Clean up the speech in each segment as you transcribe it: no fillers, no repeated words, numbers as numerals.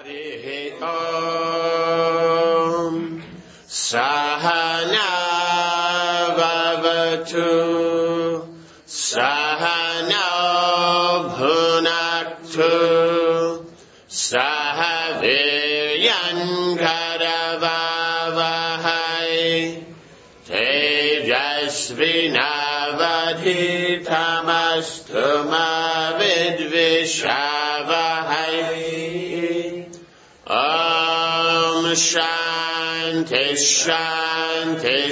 Harihi Om Sahana Vavatu Sahana Bhunaktu Sahaviryan Karavavahai Tejasvinavadhitamastu ma vidvishavahai Om Shanti Shanti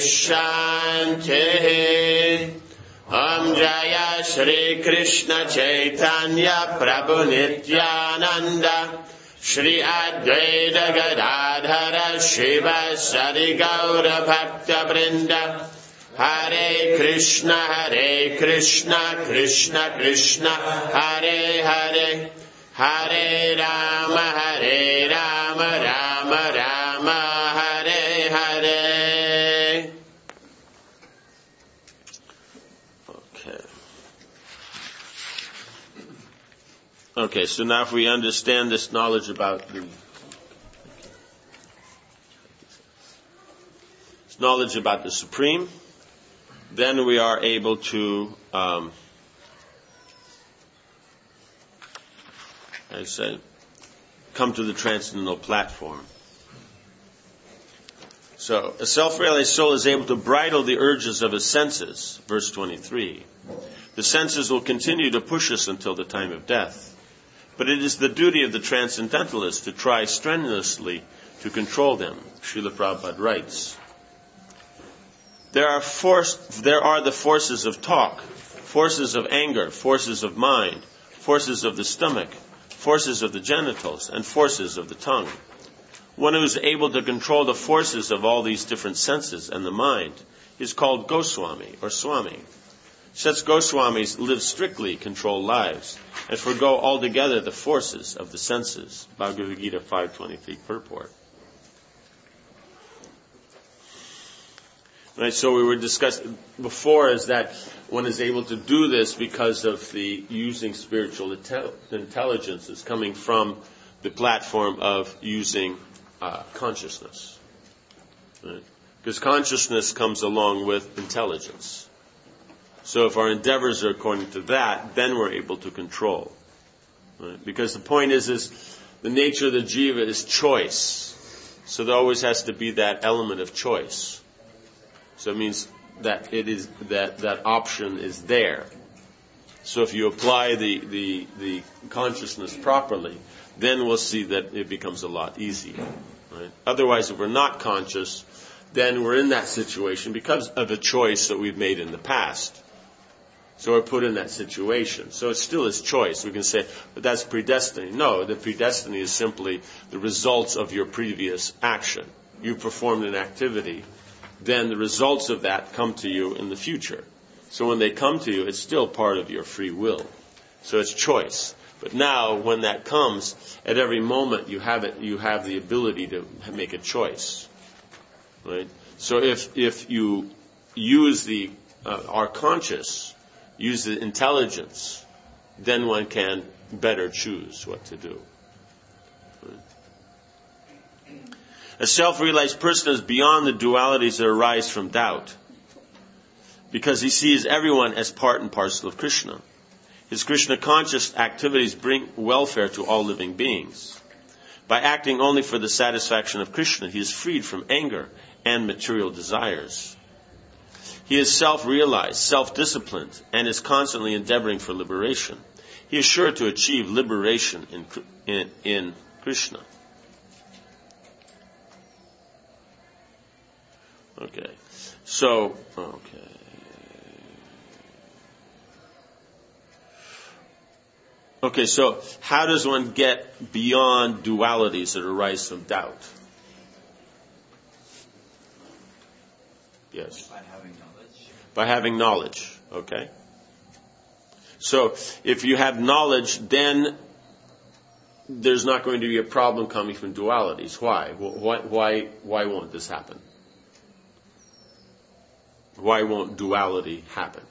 Shanti Om Jaya Shri Krishna Chaitanya Prabhu Nityananda Shri Advaita Gadadhara Shiva Sadi Gaura Bhakta Vrinda Hare Krishna Krishna Krishna Hare Hare Hare Rama Rama Rama Hare Hare. Okay, so now if we understand this knowledge about the Supreme, then we are able to, I said, come to the transcendental platform. So, a self-realized soul is able to bridle the urges of his senses, verse 23. The senses will continue to push us until the time of death. But it is the duty of the transcendentalist to try strenuously to control them, Srila Prabhupada writes. There are the forces of talk, forces of anger, forces of mind, forces of the stomach, forces of the genitals, and forces of the tongue. One who is able to control the forces of all these different senses and the mind is called Goswami or Swami. Such Goswamis live strictly controlled lives and forgo altogether the forces of the senses. Bhagavad Gita 5.23 purport. Right, so we were discussing before is that one is able to do this because of the using spiritual intelligence is coming from the platform of using consciousness. Right? Because consciousness comes along with intelligence. So if our endeavors are according to that, then we're able to control. Right? Because the point is the nature of the jiva is choice. So there always has to be that element of choice. So it means that it is that option is there. So if you apply the consciousness properly, then we'll see that it becomes a lot easier. Right? Otherwise, if we're not conscious, then we're in that situation because of a choice that we've made in the past. So we're put in that situation. So it still is choice. We can say, but that's predestiny. No, the predestiny is simply the results of your previous action. You performed an activity, then the results of that come to you in the future. So when they come to you, it's still part of your free will. So it's choice. But now, when that comes, at every moment you have the ability to make a choice. Right? So if you use are conscious, use the intelligence, then one can better choose what to do. Right? A self-realized person is beyond the dualities that arise from doubt, because he sees everyone as part and parcel of Krishna. His Krishna-conscious activities bring welfare to all living beings. By acting only for the satisfaction of Krishna, he is freed from anger and material desires. He is self-realized, self-disciplined, and is constantly endeavoring for liberation. He is sure to achieve liberation in Krishna. Okay. So, Okay, so how does one get beyond dualities that arise from doubt? Yes. By having knowledge. By having knowledge, okay. So, if you have knowledge, then there's not going to be a problem coming from dualities. Why? Why won't this happen? Why won't duality happen?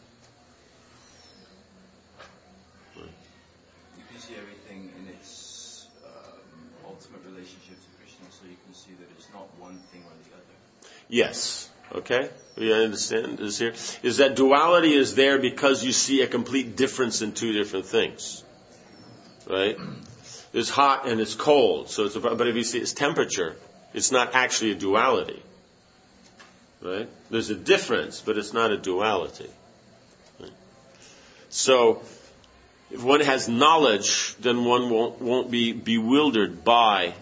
You see everything in its ultimate relationship to Krishna, so you can see that it's not one thing or the other. Yes. Okay? We understand this here. Is that duality is there because you see a complete difference in two different things. Right? It's hot and it's cold. But if you see its temperature, it's not actually a duality. Right? There's a difference, but it's not a duality. Right? So, if one has knowledge, then one won't be bewildered by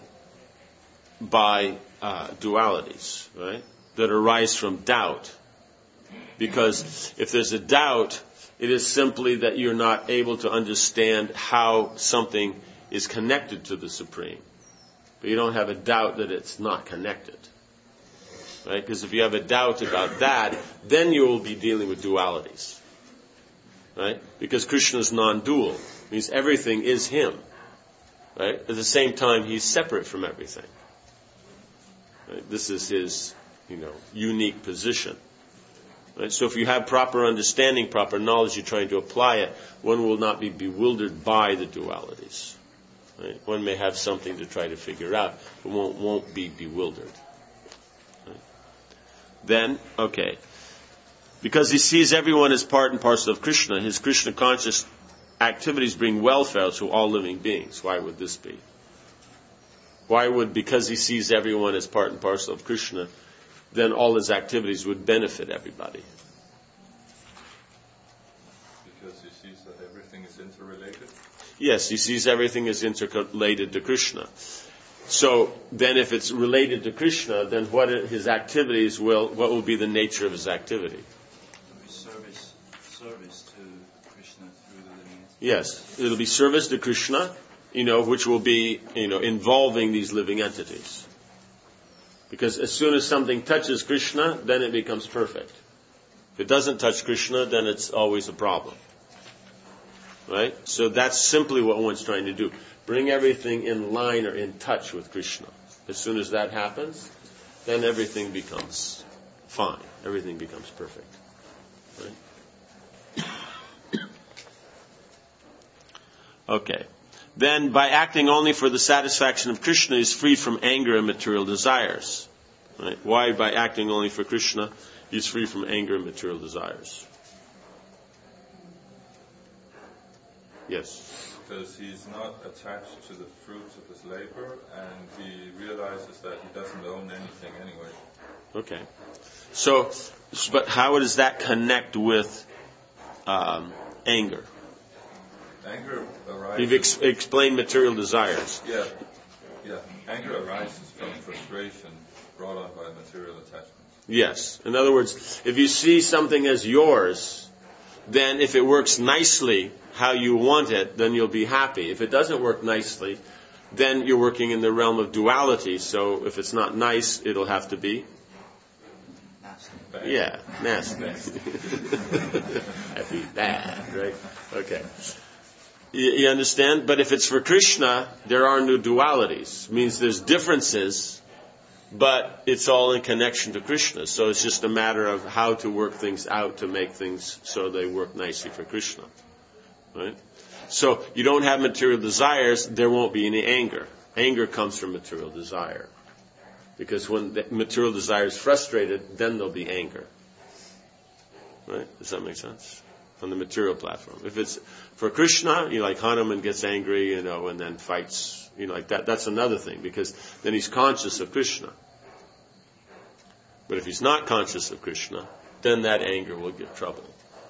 dualities, right? That arise from doubt. Because if there's a doubt, it is simply that you're not able to understand how something is connected to the Supreme. But you don't have a doubt that it's not connected. Right? Because if you have a doubt about that, then you will be dealing with dualities. Right? Because Krishna is non-dual. It means everything is Him. Right? At the same time, He's separate from everything. Right? This is His, unique position. Right? So if you have proper understanding, proper knowledge, you're trying to apply it, one will not be bewildered by the dualities. Right? One may have something to try to figure out, but won't be bewildered. Right? Then, okay. Because he sees everyone as part and parcel of Krishna, his Krishna conscious activities bring welfare to all living beings. Why would this be? Because he sees everyone as part and parcel of Krishna, then all his activities would benefit everybody? Because he sees that everything is interrelated? Yes, he sees everything as interrelated to Krishna. So then if it's related to Krishna, then what will be the nature of his activity? Service to Krishna through the living entities. Yes, it'll be service to Krishna, which will be, involving these living entities. Because as soon as something touches Krishna, then it becomes perfect. If it doesn't touch Krishna, then it's always a problem. Right? So that's simply what one's trying to do. Bring everything in line or in touch with Krishna. As soon as that happens, then everything becomes fine. Everything becomes perfect. Right? Okay. Then, by acting only for the satisfaction of Krishna, he is freed from anger and material desires. Right? Why, by acting only for Krishna, he is free from anger and material desires? Yes. Because he's not attached to the fruits of his labor, and he realizes that he doesn't own anything anyway. Okay. So, but how does that connect with anger? Anger arises... You've explained material desires. Yeah. Anger arises from frustration brought on by material attachments. Yes. In other words, if you see something as yours, then if it works nicely how you want it, then you'll be happy. If it doesn't work nicely, then you're working in the realm of duality. So if it's not nice, it'll have to be... Nasty. Yeah, nasty. That'd be bad, right? Okay. You understand? But if it's for Krishna, there are no dualities. It means there's differences, but it's all in connection to Krishna. So it's just a matter of how to work things out to make things so they work nicely for Krishna. Right? So you don't have material desires, there won't be any anger. Anger comes from material desire. Because when the material desire is frustrated, then there'll be anger. Right? Does that make sense? On the material platform. If it's for Krishna, like Hanuman gets angry, and then fights, like that. That's another thing, because then he's conscious of Krishna. But if he's not conscious of Krishna, then that anger will give trouble.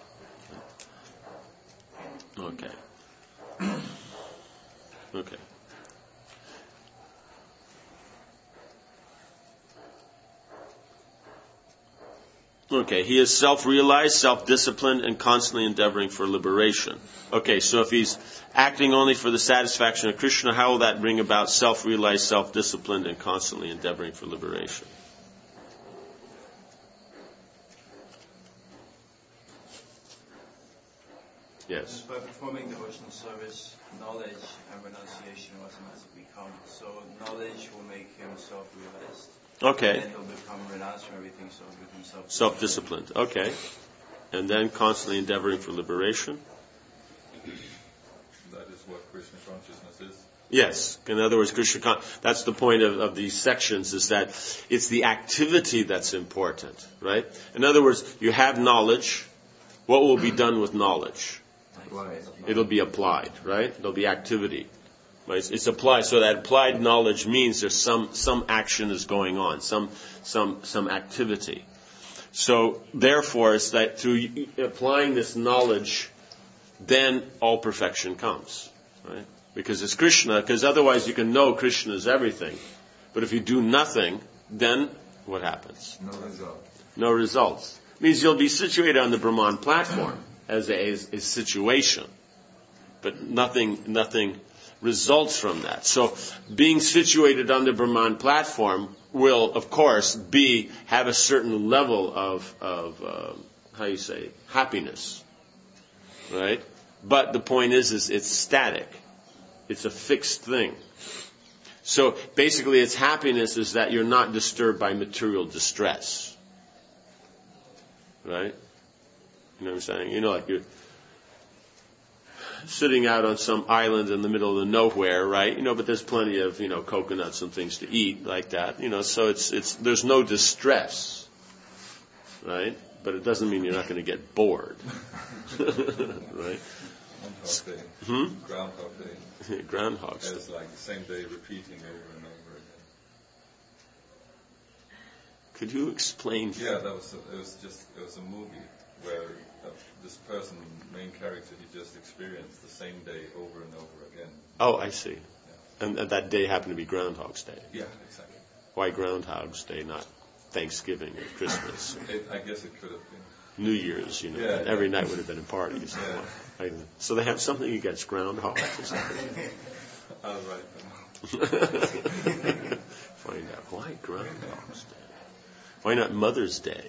Okay. Okay. Okay, he is self-realized, self-disciplined, and constantly endeavoring for liberation. Okay, so if he's acting only for the satisfaction of Krishna, how will that bring about self-realized, self-disciplined, and constantly endeavoring for liberation? Yes. By performing devotional service, knowledge and renunciation will automatically come. So knowledge will make him self-realized. Okay. And then he'll become renounced from everything, so he'll become self-disciplined. Okay. And then constantly endeavoring for liberation. That is what Krishna consciousness is. Yes. In other words, that's the point of these sections, is that it's the activity that's important, right? In other words, you have knowledge. What will be done with knowledge? It'll be applied, right? There'll be activity. Right? It's applied. So that applied knowledge means there's some action is going on, some activity. So therefore, it's that through applying this knowledge, then all perfection comes, right? Because it's Krishna, because otherwise you can know Krishna is everything. But if you do nothing, then what happens? No result. No results. It means you'll be situated on the Brahman platform as a situation. But nothing results from that. So being situated on the Brahman platform will, of course, have a certain level of happiness. Right? But the point is it's static. It's a fixed thing. So basically its happiness is that you're not disturbed by material distress. Right? You know what I'm saying? You know, like you're sitting out on some island in the middle of the nowhere, right? You know, but there's plenty of, coconuts and things to eat like that. So it's there's no distress. Right? But it doesn't mean you're not going to get bored. Right? Groundhog Day. Groundhog Day. Groundhog Day. It's like the same day repeating over and over again. Could you explain? Yeah, it was a movie where this person, main character, he just experienced the same day over and over again. Oh, I see. Yeah. And that day happened to be Groundhog's Day. Yeah, exactly. Why Groundhog's Day, not Thanksgiving or Christmas? I guess it could have been. New Year's, every night would have been a party. So, so they have something against groundhogs or something. I'll write them. Find out why Groundhog's Day. Why not Mother's Day?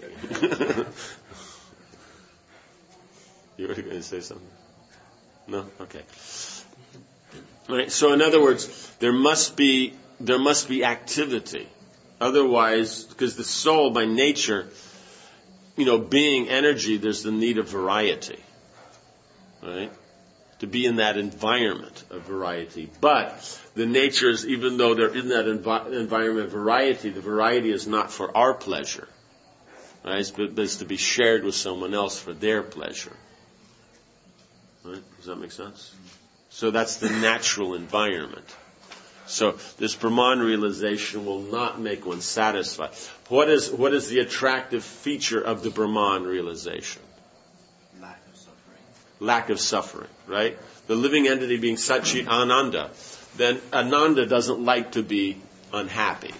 You were going to say something? No? Okay. All right. So in other words, there must be activity. Otherwise, because the soul by nature, being energy, there's the need of variety. Right? To be in that environment of variety. But the nature is, even though they're in that environment of variety, the variety is not for our pleasure. Right? But it's to be shared with someone else for their pleasure. Right? Does that make sense? So that's the natural environment. So this Brahman realization will not make one satisfied. What is the attractive feature of the Brahman realization? Lack of suffering, right? The living entity being Satchit Ananda, then Ananda doesn't like to be unhappy.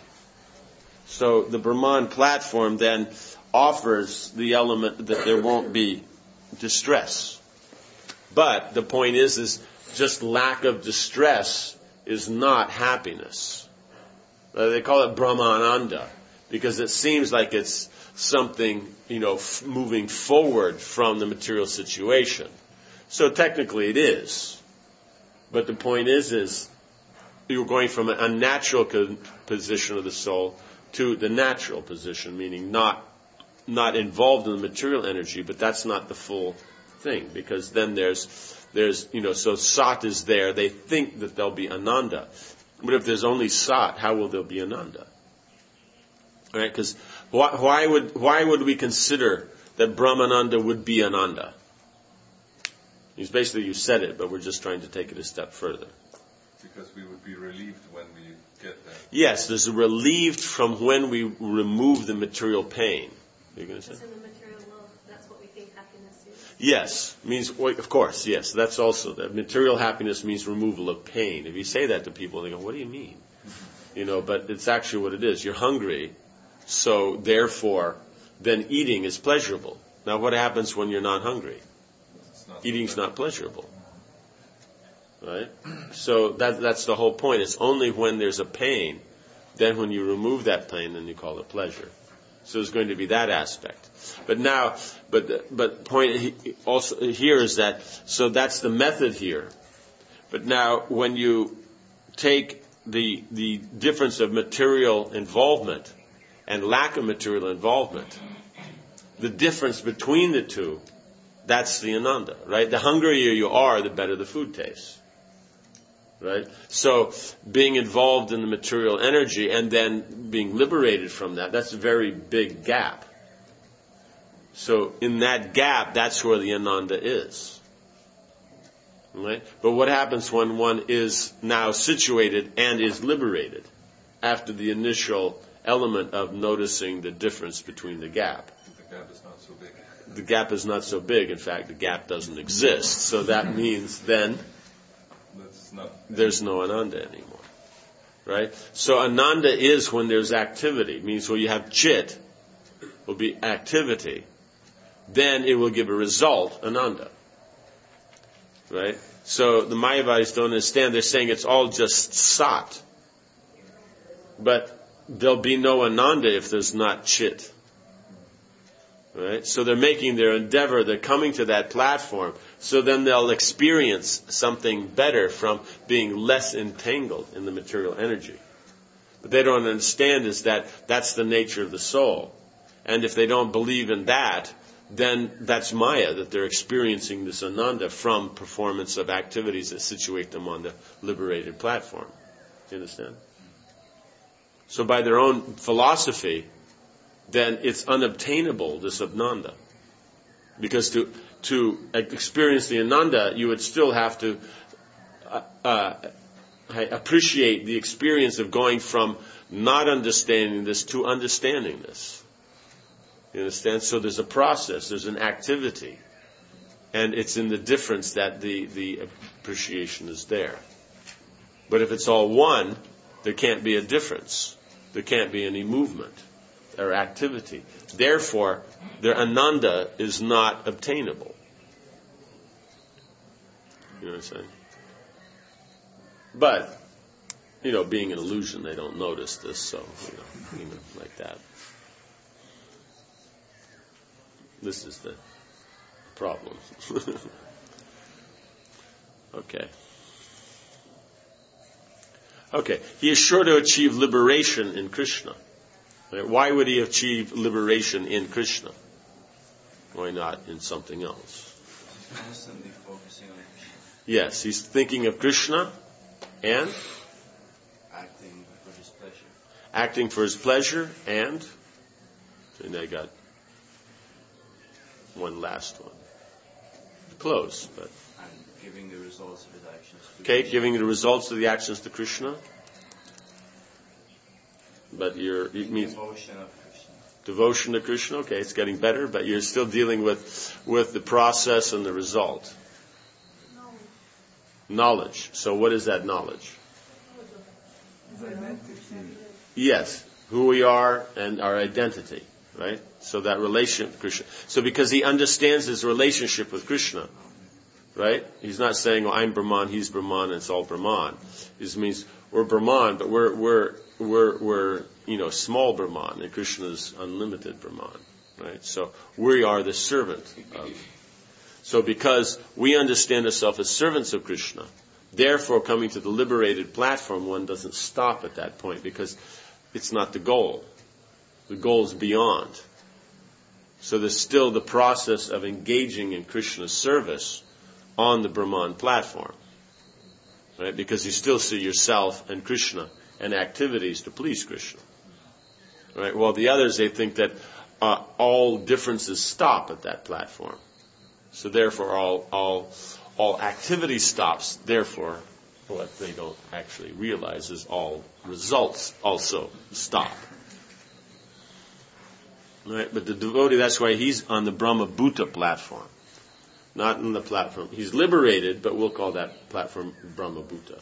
So the Brahman platform then offers the element that there won't be distress. But the point is just lack of distress is not happiness. They call it Brahmananda because it seems like it's something, moving forward from the material situation. So technically it is. But the point is you're going from an unnatural position of the soul to the natural position, meaning not involved in the material energy, but that's not the full thing, because then there's so Sat is there. They think that there'll be Ananda. But if there's only Sat, how will there be Ananda? All right? Because why would we consider that Brahmananda would be Ananda? It's basically, you said it, but we're just trying to take it a step further. Because we would be relieved when we get there. Yes, there's a relieved from when we remove the material pain. You're going to say? Because in the material world, that's what we think happiness is. Yes, means, well, of course, yes. That's also, that material happiness means removal of pain. If you say that to people, they go, what do you mean? But it's actually what it is. You're hungry, so therefore, then eating is pleasurable. Now what happens when you're not hungry? Eating's not pleasurable. Right? So that's the whole point. It's only when there's a pain, then when you remove that pain, then you call it pleasure. So there's going to be that aspect. But point also here is that, so that's the method here. But now when you take the difference of material involvement and lack of material involvement, the difference between the two, that's the Ananda, right? The hungrier you are, the better the food tastes. Right? So being involved in the material energy and then being liberated from that, that's a very big gap. So in that gap, that's where the Ananda is. Right? But what happens when one is now situated and is liberated after the initial element of noticing the difference between the gap? The gap is not so big. The gap is not so big. In fact, the gap doesn't exist. So that means then there's no Ananda anymore. Right? So Ananda is when there's activity. It means when you have chit, will be activity. Then it will give a result, Ananda. Right? So the Mayavadis don't understand. They're saying it's all just sat. But there'll be no Ananda if there's not chit. Right? So they're making their endeavor, they're coming to that platform, so then they'll experience something better from being less entangled in the material energy. But they don't understand is that that's the nature of the soul. And if they don't believe in that, then that's Maya, that they're experiencing this Ananda from performance of activities that situate them on the liberated platform. Do you understand? So by their own philosophy, then it's unobtainable, this Ananda. Because to experience the Ananda, you would still have to appreciate the experience of going from not understanding this to understanding this. You understand? So there's a process, there's an activity. And it's in the difference that the appreciation is there. But if it's all one, there can't be a difference. There can't be any movement or activity. Therefore, their Ananda is not obtainable. You know what I'm saying? But, being an illusion, they don't notice this, so, even like that. This is the problem. Okay. He is sure to achieve liberation in Krishna. Why would he achieve liberation in Krishna? Why not in something else? Constantly focusing on Krishna. Yes, he's thinking of Krishna and Acting for his pleasure. Acting for his pleasure and I got one last one. Close, but And giving the results of his actions to okay, Krishna. giving the results of the actions to Krishna. But it means Devotion of Krishna. devotion to Krishna. Okay, it's getting better, but you're still dealing with the process and the result. Knowledge. So what is that knowledge? Yes, who we are and our identity, right? So that relationship with Krishna. So because he understands his relationship with Krishna, right? He's not saying, "Oh, I'm Brahman, he's Brahman, and it's all Brahman." This means we're Brahman, but we're small Brahman, and Krishna's unlimited Brahman, right? So we are the servant of. So because we understand ourselves as servants of Krishna, therefore coming to the liberated platform, one doesn't stop at that point because it's not the goal. The goal is beyond. So there's still the process of engaging in Krishna's service on the Brahman platform, right? Because you still see yourself and Krishna and activities to please Krishna, right? While the others, they think that all differences stop at that platform. So therefore, all activity stops. Therefore, what they don't actually realize is all results also stop. Right? But the devotee, that's why he's on the Brahma Bhuta platform, not on the platform. He's liberated, but we'll call that platform Brahma Bhuta.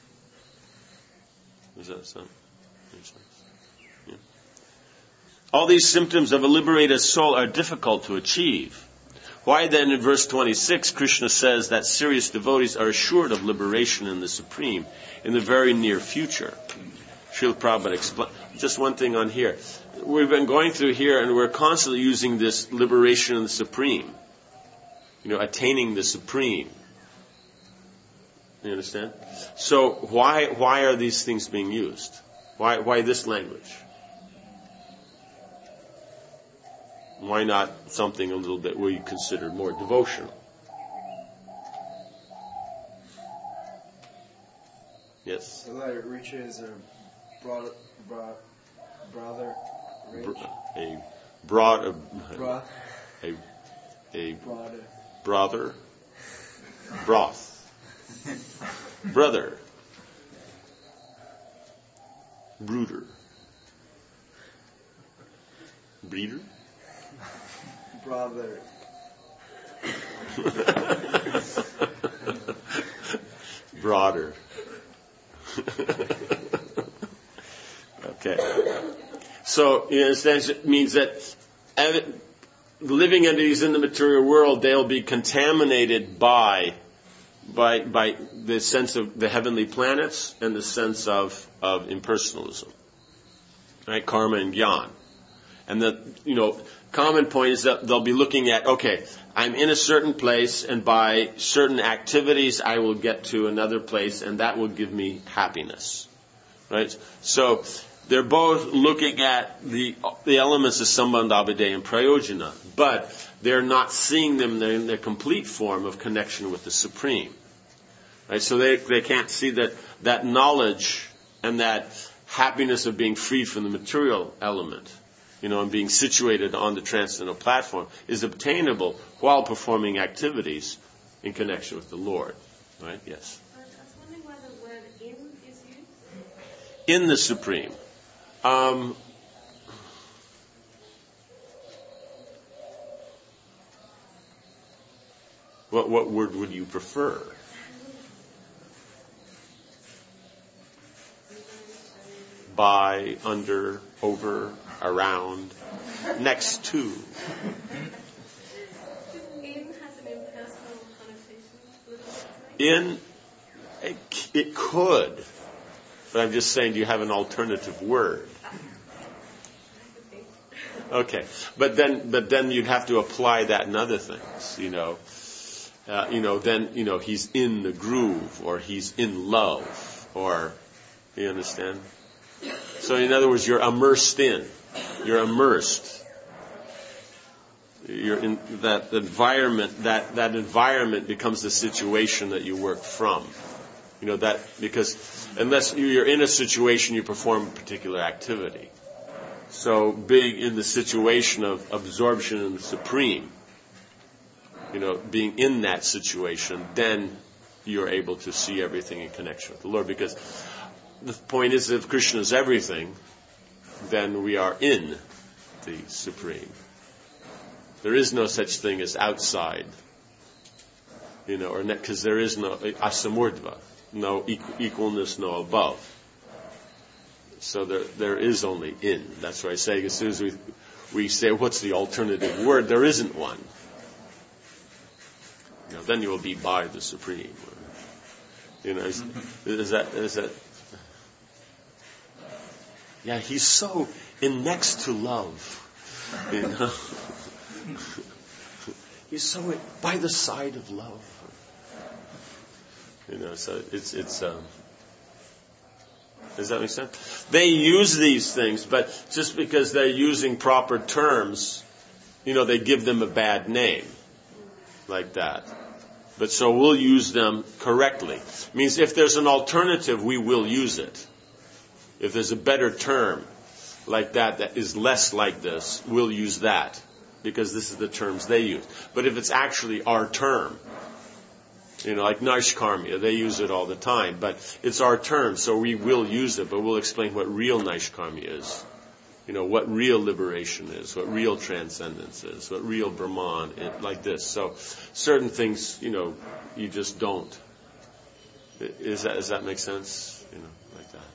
Does that sound? Yeah. All these symptoms of a liberated soul are difficult to achieve. Why then, in verse 26, Krishna says that serious devotees are assured of liberation in the Supreme in the very near future? Srila Prabhupada explained. Just one thing on here. We've been going through here, and we're constantly using this liberation in the Supreme. Attaining the Supreme. You understand? So why are these things being used? Why this language? Why not something a little bit we consider more devotional? Yes. Like riches or brother rich. A broad, Bro- a brother. brother, broth, brother, brooder, breeder, Brother. broader. Okay. So, in a sense, it means that living entities in the material world, they'll be contaminated by the sense of the heavenly planets and the sense of impersonalism. Right? Karma and Gyan. And the, common point is that they'll be looking at, okay, I'm in a certain place, and by certain activities I will get to another place, and that will give me happiness. Right? So, they're both looking at the elements of Sambandha, Abhidheya, and Prayojana, but they're not seeing them in their complete form of connection with the Supreme. Right? So they can't see that knowledge and that happiness of being freed from the material element, and being situated on the transcendental platform is obtainable while performing activities in connection with the Lord. Right? Yes. I was wondering why the word "in" is used. In the Supreme. What word would you prefer? By, under, over, around, next to. "In" has an impersonal connotation. It could, but I'm just saying, do you have an alternative word? Okay, but then you'd have to apply that in other things, Then he's in the groove, or he's in love, or you understand. So in other words, you're immersed in. You're immersed. You're in that environment. That environment becomes the situation that you work from. Because unless you're in a situation, you perform a particular activity. So being in the situation of absorption in the Supreme, being in that situation, then you're able to see everything in connection with the Lord. Because the point is, if Krishna is everything, then we are in the Supreme. There is no such thing as outside, because there is no asamurdva, no equalness, no above. So there is only in. That's why I say, as soon as we say, what's the alternative word? There isn't one. Then you will be by the Supreme. Is that? Yeah, he's so in next to love. He's so by the side of love. So it's does that make sense? They use these things, but just because they're using proper terms, they give them a bad name. Like that. But so we'll use them correctly. It means if there's an alternative, we will use it. If there's a better term like that is less like this, we'll use that. Because this is the terms they use. But if it's actually our term, like Naishkarmya, they use it all the time. But it's our term, so we will use it. But we'll explain what real Naishkarmya is. What real liberation is, what real transcendence is, what real Brahman is, like this. So certain things, you just don't. Does that make sense? Like that.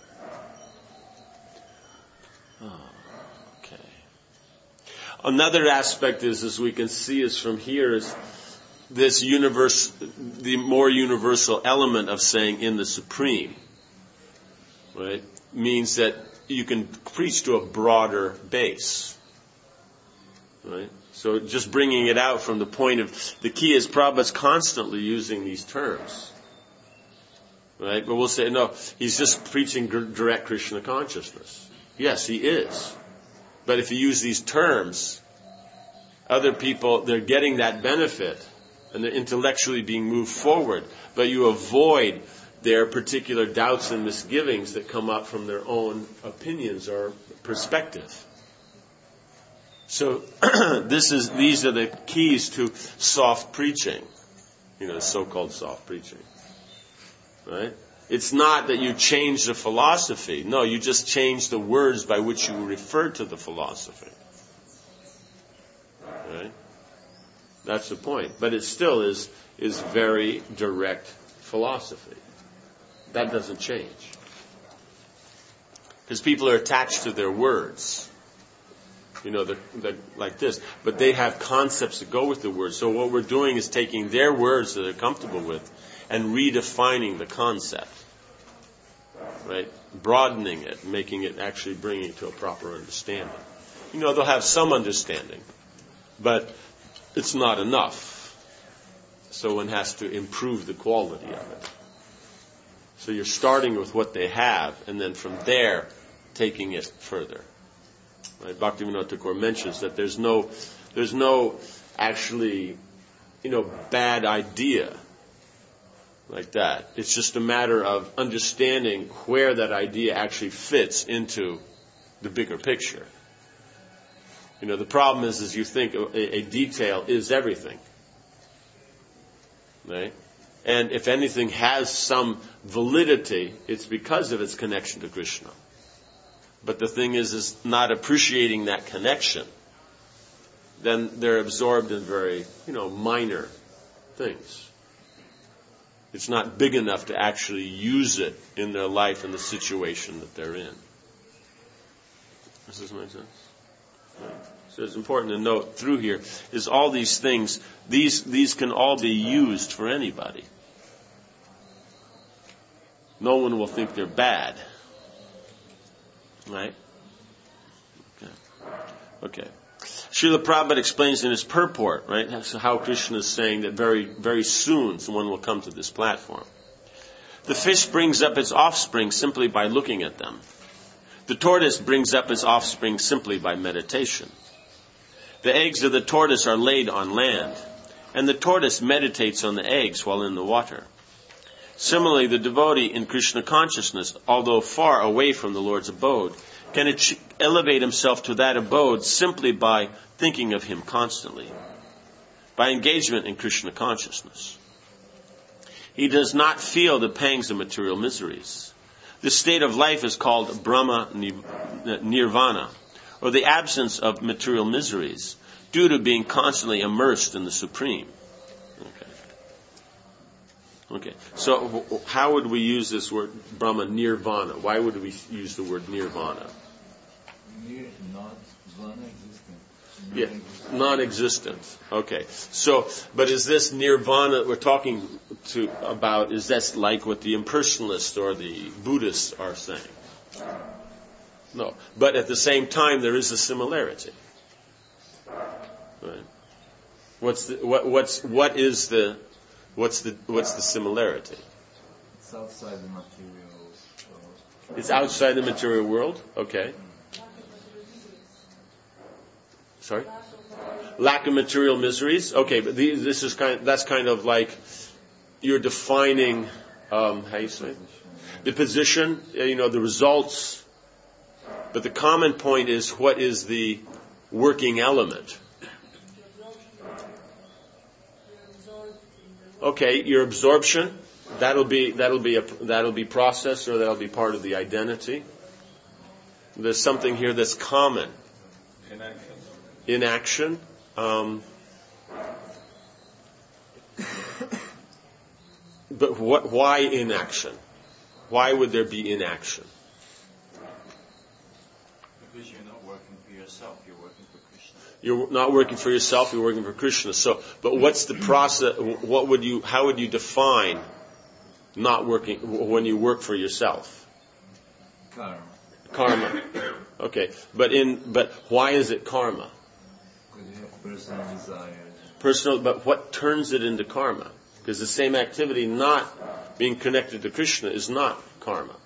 Okay. Another aspect is, as we can see is from here, is this the more universal element of saying in the Supreme, right, means that you can preach to a broader base. Right? So just bringing it out from the point of, the key is Prabhupada's constantly using these terms. Right? But we'll say, no, he's just preaching direct Krishna consciousness. Yes, he is. But if you use these terms, other people, they're getting that benefit, and they're intellectually being moved forward. But you avoid their particular doubts and misgivings that come up from their own opinions or perspective. So these are the keys to soft preaching, so-called soft preaching, right? It's not that you change the philosophy. No, you just change the words by which you refer to the philosophy. Right? That's the point. But it still is very direct philosophy. That doesn't change. Because people are attached to their words. Like this. But they have concepts that go with the words. So what we're doing is taking their words that they're comfortable with and redefining the concept. Right? Broadening it, making it actually bringing it to a proper understanding. They'll have some understanding, but it's not enough. So one has to improve the quality of it. So you're starting with what they have, and then from there, taking it further. Right? Bhaktivinoda Thakur mentions that there's no actually, bad idea like that. It's just a matter of understanding where that idea actually fits into the bigger picture. The problem is you think a detail is everything. Right? And if anything has some validity, it's because of its connection to Krishna. But the thing is not appreciating that connection. Then they're absorbed in very, minor things. It's not big enough to actually use it in their life and the situation that they're in. Does this make sense? Right. So it's important to note through here is all these things, these can all be used for anybody. No one will think they're bad. Right? Okay. Srila Prabhupada explains in his purport, right, how Krishna is saying that very, very soon someone will come to this platform. The fish brings up its offspring simply by looking at them. The tortoise brings up its offspring simply by meditation. The eggs of the tortoise are laid on land, and the tortoise meditates on the eggs while in the water. Similarly, the devotee in Krishna consciousness, although far away from the Lord's abode, can elevate himself to that abode simply by thinking of him constantly, by engagement in Krishna consciousness. He does not feel the pangs of material miseries. This state of life is called Brahma Nirvana, or the absence of material miseries, due to being constantly immersed in the Supreme. Okay. So how would we use this word Brahma Nirvana? Why would we use the word Nirvana? Yeah, non-existent. Okay. So, but is this Nirvana that we're talking about, is that like what the impersonalists or the Buddhists are saying? No. But at the same time, there is a similarity. Right. What's the similarity? It's outside the material world. It's outside the material world? Okay. Sorry? Lack of material miseries? Okay, but that's kind of like you're defining, how you say? The position, the results. But the common point is, what is the working element? Okay, your absorption, that'll be process, or that'll be part of the identity. There's something here that's common. Inaction. But why inaction? Why would there be inaction? Because you're not working for yourself, you're working for Krishna. You're not working for yourself, you're working for Krishna. So, but what's the process? How would you define not working when you work for yourself? Karma. Okay, but why is it karma? Because you have personal desires. But what turns it into karma? Because the same activity not being connected to Krishna is not karma.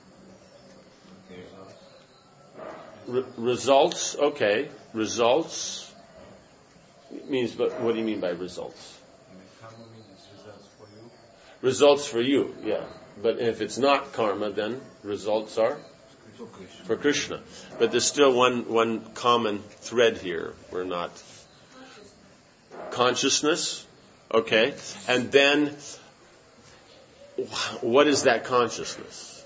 Results, okay. Results means, but what do you mean by results? Karma means results for you. Results for you, yeah. But if it's not karma, then results are for Krishna. But there's still one common thread here. We're not consciousness, okay? And then, what is that consciousness?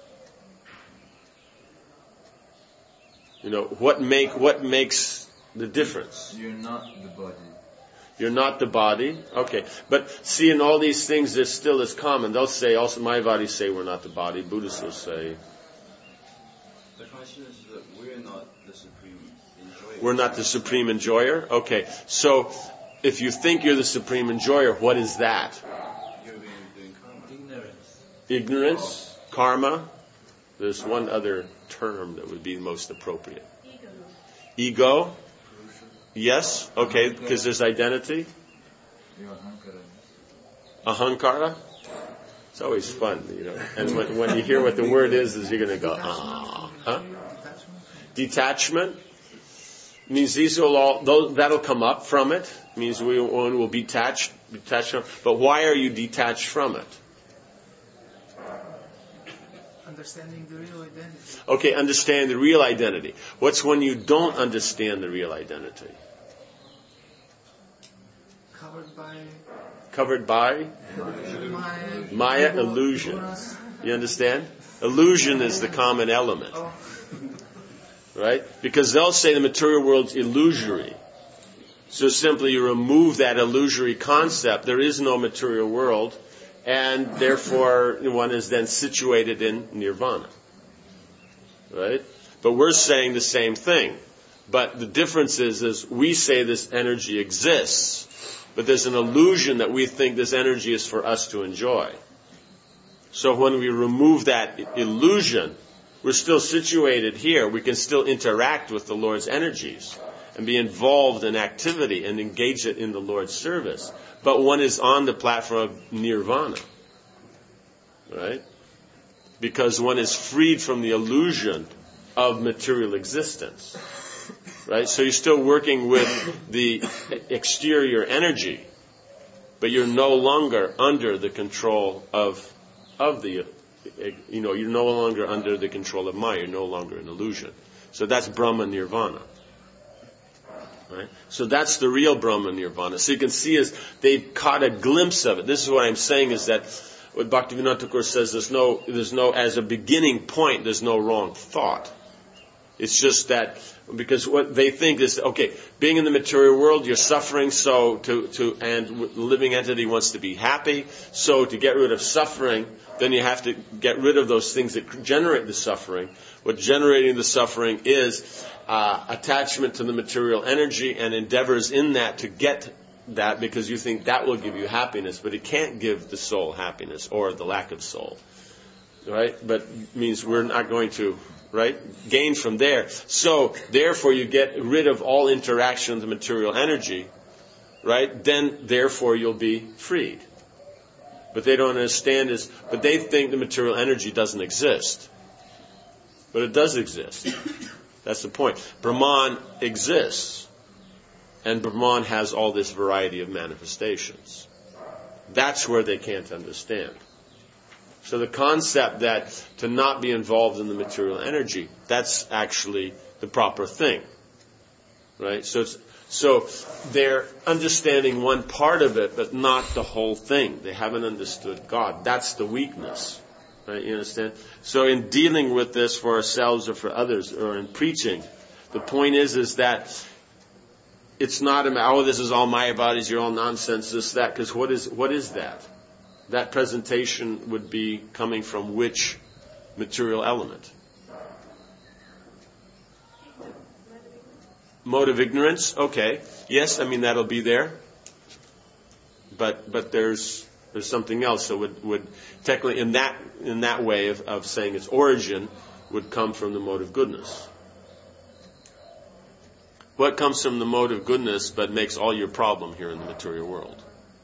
You know, what makes the difference? You're not the body. You're not the body. Okay. But see, in all these things, there still is common. They'll say, also Mayavadis say we're not the body. Buddhists will say The question is that we're not the supreme enjoyer. we're not the supreme enjoyer. Okay. So, if you think you're the supreme enjoyer, what is that? You're doing karma. Ignorance, karma. There's one other term that would be most appropriate. Ego. Yes. Okay. Because there's identity. Ahankara. It's always fun, you know. And when you hear what the word is you're going to go, ah. Huh? Detachment. Means these will all, that'll come up from it. Means one will be detached from. But why are you detached from it? Understanding the real identity. Okay, understand the real identity. What's when you don't understand the real identity? Covered by Maya, illusion. You understand? Illusion is the common element. Right? Because they'll say the material world's illusory. So simply you remove that illusory concept. There is no material world. And therefore one is then situated in nirvana. Right? But we're saying the same thing. But the difference is we say this energy exists. But there's an illusion that we think this energy is for us to enjoy. So when we remove that illusion, we're still situated here. We can still interact with the Lord's energies and be involved in activity and engage it in the Lord's service. But one is on the platform of nirvana. Right? Because one is freed from the illusion of material existence. Right? So you're still working with the exterior energy, but you're no longer under the control of the, you're no longer under the control of Maya. You're no longer an illusion. So that's Brahma Nirvana. Right? So that's the real Brahma Nirvana. So you can see as they've caught a glimpse of it. This is what I'm saying is that what Bhaktivinoda Thakur says, there's no, as a beginning point, there's no wrong thought. It's just that, because what they think is, okay, being in the material world, you're suffering, so and the living entity wants to be happy, so to get rid of suffering, then you have to get rid of those things that generate the suffering. What generating the suffering is attachment to the material energy and endeavors in that to get that, because you think that will give you happiness, but it can't give the soul happiness or the lack of soul. Right? But it means we're not going to, right, gain from there. So, therefore, you get rid of all interaction with the material energy, right? Then, therefore, you'll be freed. But they don't understand this, but they think the material energy doesn't exist. But it does exist. That's the point. Brahman exists. And Brahman has all this variety of manifestations. That's where they can't understand. So the concept that to not be involved in the material energy, that's actually the proper thing. Right? So they're understanding one part of it, but not the whole thing. They haven't understood God. That's the weakness. Right? You understand? So in dealing with this for ourselves or for others, or in preaching, the point is that it's not about, this is all Mayavadis, you're all nonsense, this, that, because what is that? That presentation would be coming from which material element? Mode of ignorance? Okay. Yes, that'll be there. But there's something else. So would technically in that way of saying its origin would come from the mode of goodness. What comes from the mode of goodness but makes all your problem here in the material world?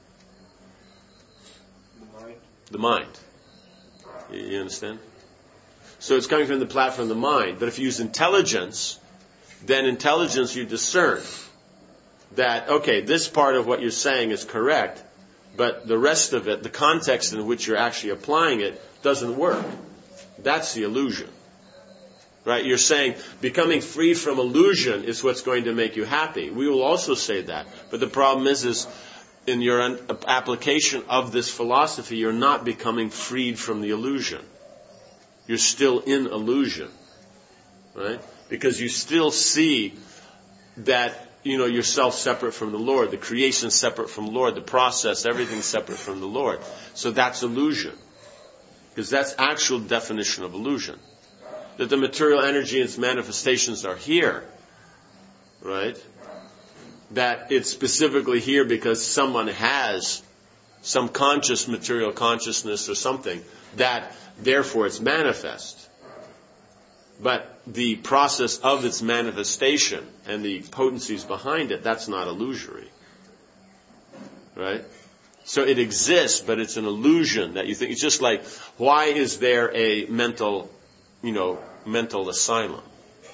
The mind. You understand? So it's coming from the platform of the mind. But if you use intelligence, then intelligence you discern that, okay, this part of what you're saying is correct, but the rest of it, the context in which you're actually applying it, doesn't work. That's the illusion. Right? You're saying becoming free from illusion is what's going to make you happy. We will also say that. But the problem is in your application of this philosophy, you're not becoming freed from the illusion. You're still in illusion. Right? Because you still see that, yourself separate from the Lord, the creation separate from the Lord, the process, everything separate from the Lord. So that's illusion. Because that's actual definition of illusion. That the material energy and its manifestations are here. Right? That it's specifically here because someone has some conscious material consciousness or something, that therefore it's manifest. But the process of its manifestation and the potencies behind it, that's not illusory. Right? So it exists, but it's an illusion that you think. It's just like, why is there a mental asylum?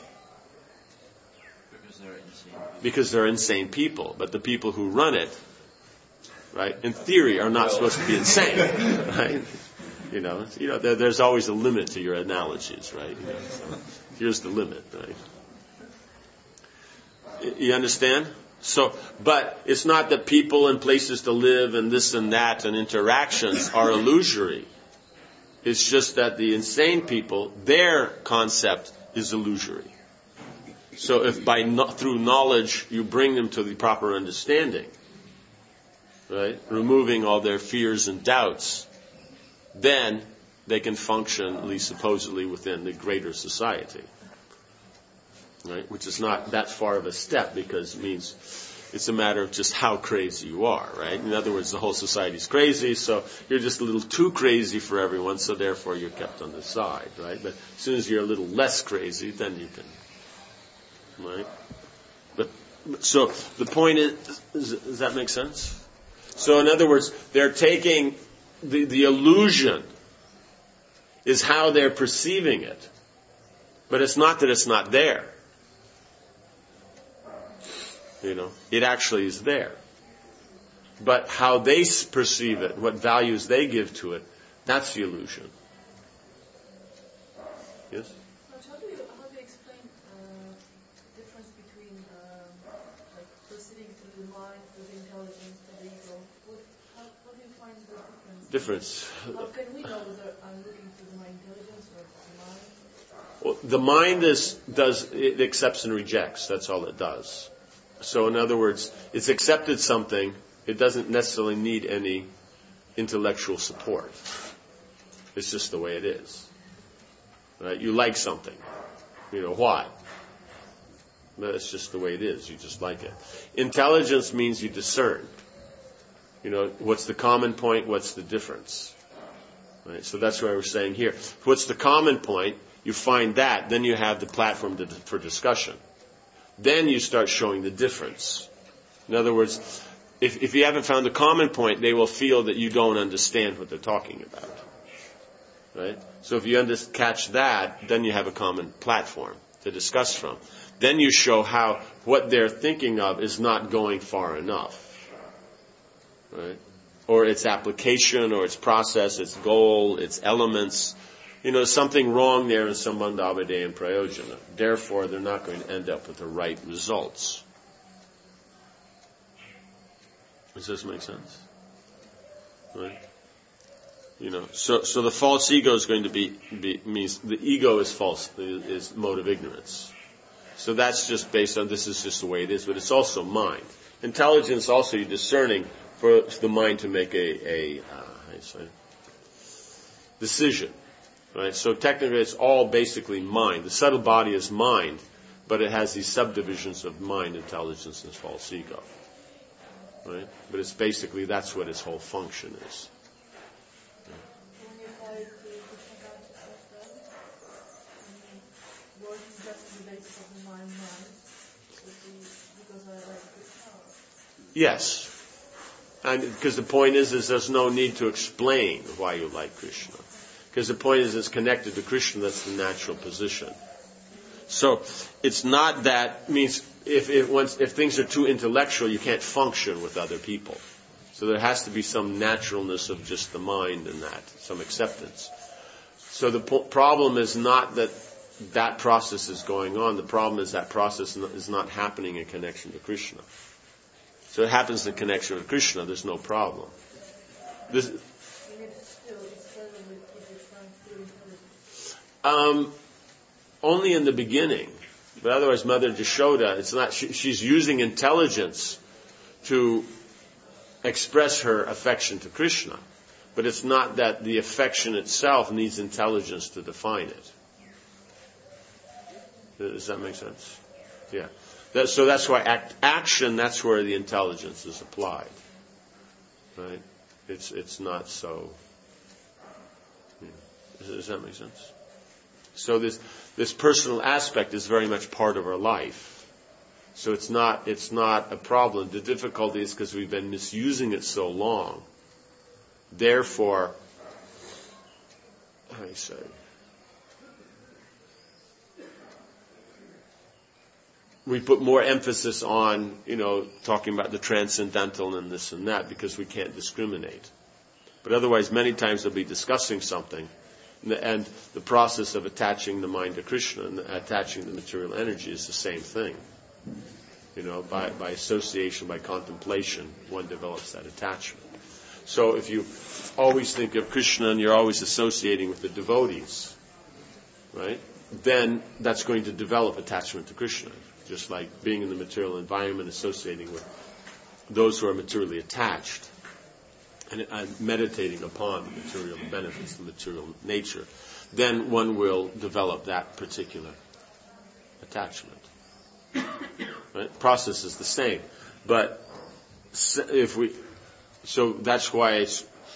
Because they're insane people. But the people who run it, right, in theory, are not supposed to be insane. Right? There's always a limit to your analogies, right? So here's the limit, right? You understand? So, but it's not that people and places to live and this and that and interactions are illusory. It's just that the insane people, their concept is illusory. So if through knowledge you bring them to the proper understanding, right, removing all their fears and doubts, then they can function, at least supposedly, within the greater society. Right? Which is not that far of a step, because it means it's a matter of just how crazy you are, right? In other words, the whole society's crazy, so you're just a little too crazy for everyone, so therefore you're kept on the side, right? But as soon as you're a little less crazy, then you can, right? But so the point is, does that make sense? So in other words, they're taking the illusion is how they're perceiving it. But it's not that it's not there. It actually is there. But how they perceive it, what values they give to it, that's the illusion. Yes? How do you explain the difference between proceeding through the mind, through the intelligence, through the ego? How do you find the difference? How can we know whether I'm looking through my intelligence or the mind? Well, the mind it accepts and rejects. That's all it does. So in other words, it's accepted something. It doesn't necessarily need any intellectual support. It's just the way it is. Right? You like something. Why? But it's just the way it is. You just like it. Intelligence means you discern. What's the common point? What's the difference? Right? So that's why we're saying here. What's the common point? You find that. Then you have the platform for discussion. Then you start showing the difference. In other words, if you haven't found the common point, they will feel that you don't understand what they're talking about. Right? So if you catch that, then you have a common platform to discuss from. Then you show how what they're thinking of is not going far enough. Right? Or its application, or its process, its goal, its elements. Something wrong there in Sambandhavade and Prayojana. Therefore, they're not going to end up with the right results. Does this make sense? Right? So the false ego is going to means the ego is false, is mode of ignorance. So that's just based on this is just the way it is, but it's also mind. Intelligence also you're discerning for the mind to make a decision. Right? So technically it's all basically mind. The subtle body is mind, but it has these subdivisions of mind, intelligence, and false ego. Right? But it's basically, that's what its whole function is. When you apply it to Krishna consciousness, what is just the basis of the mind? Because I like Krishna? Yes. And because the point is there's no need to explain why you like Krishna. Because the point is it's connected to Krishna, that's the natural position. So it's not that, means if things are too intellectual, you can't function with other people. So there has to be some naturalness of just the mind in that, some acceptance. So the problem is not that process is going on. The problem is that process is not happening in connection to Krishna. So it happens in connection with Krishna. There's no problem. Only in the beginning, but otherwise, Mother Jashoda, it's not. She's using intelligence to express her affection to Krishna, but it's not that the affection itself needs intelligence to define it. Does that make sense? Yeah. So that's why action. That's where the intelligence is applied. Right? It's not so. Does that make sense? So this personal aspect is very much part of our life. So it's not a problem. The difficulty is because we've been misusing it so long. Therefore, how do you say? We put more emphasis on, talking about the transcendental and this and that because we can't discriminate. But otherwise, many times we'll be discussing something, and the process of attaching the mind to Krishna and attaching the material energy is the same thing. By association, by contemplation, one develops that attachment. So if you always think of Krishna and you're always associating with the devotees, right, then that's going to develop attachment to Krishna. Just like being in the material environment, associating with those who are materially attached and meditating upon the material benefits, the material nature, then one will develop that particular attachment. Right? Process is the same, but so that's why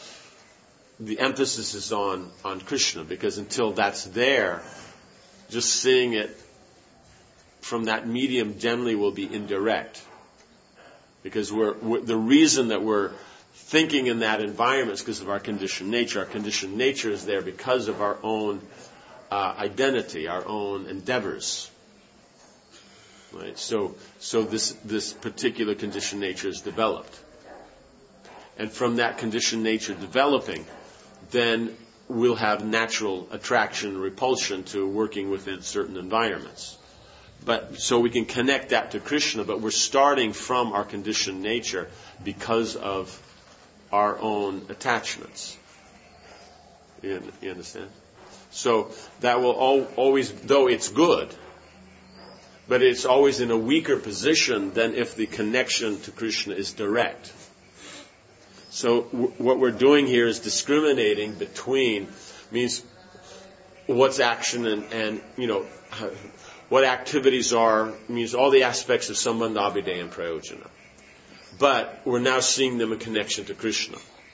the emphasis is on Krishna, because until that's there, just seeing it from that medium generally will be indirect, because the reason that we're thinking in that environment is because of our conditioned nature. Our conditioned nature is there because of our own identity, our own endeavors. Right? So this particular conditioned nature is developed. And from that conditioned nature developing, then we'll have natural attraction and repulsion to working within certain environments. But so we can connect that to Krishna, but we're starting from our conditioned nature because of our own attachments. You understand? So that will always, though it's good, but it's always in a weaker position than if the connection to Krishna is direct. So what we're doing here is discriminating between, means what's action and what activities are, means all the aspects of Sambandha, Abhideya, and Prayojana. But we're now seeing them in connection to Krishna.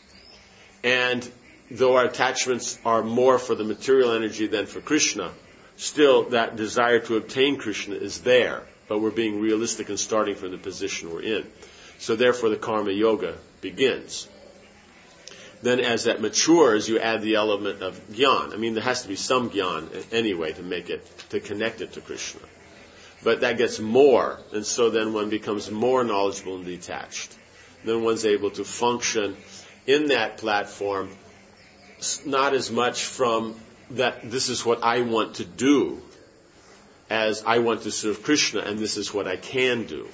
And though our attachments are more for the material energy than for Krishna, still that desire to obtain Krishna is there, but we're being realistic and starting from the position we're in. So therefore the karma yoga begins. Then as that matures, you add the element of jnana. I mean, there has to be some jnana anyway to connect it to Krishna. But that gets more, and so then one becomes more knowledgeable and detached. Then one's able to function in that platform, not as much from that this is what I want to do, as I want to serve Krishna, and this is what I can do.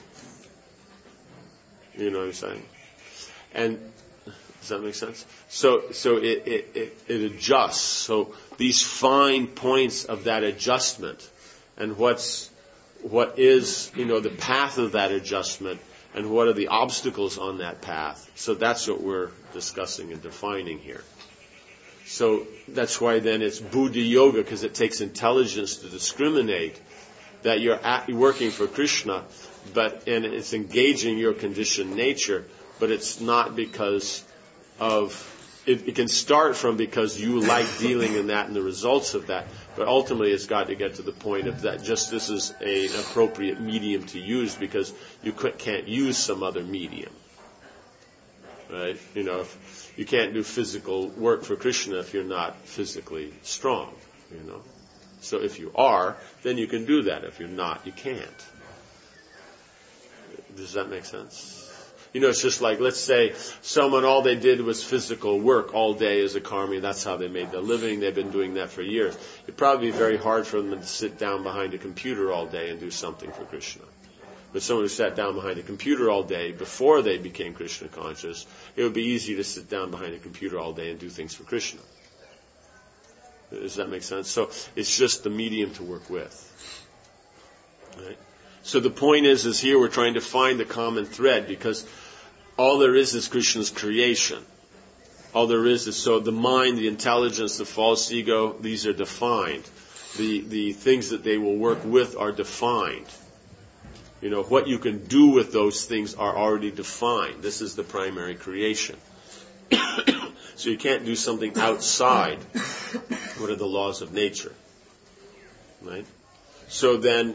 You know what I'm saying? And does that make sense? So it adjusts. So these fine points of that adjustment, and what is the path of that adjustment, and what are the obstacles on that path. So that's what we're discussing and defining here. So that's why then it's Buddha Yoga, because it takes intelligence to discriminate that you're working for Krishna, and it's engaging your conditioned nature, but it's not because of, it can start from because you like dealing in that and the results of that, but ultimately it's got to get to the point of that just this is an appropriate medium to use, because you can't use some other medium. Right? You can't do physical work for Krishna if you're not physically strong, So if you are, then you can do that. If you're not, you can't. Does that make sense? It's just like, let's say someone, all they did was physical work all day as a karmi. That's how they made their living. They've been doing that for years. It'd probably be very hard for them to sit down behind a computer all day and do something for Krishna. But someone who sat down behind a computer all day before they became Krishna conscious, it would be easy to sit down behind a computer all day and do things for Krishna. Does that make sense? So it's just the medium to work with. Right? So the point is here we're trying to find the common thread, because all there is Krishna's creation. All there is so the mind, the intelligence, the false ego, these are defined. The things that they will work with are defined. What you can do with those things are already defined. This is the primary creation. So you can't do something outside what are the laws of nature. Right? So then,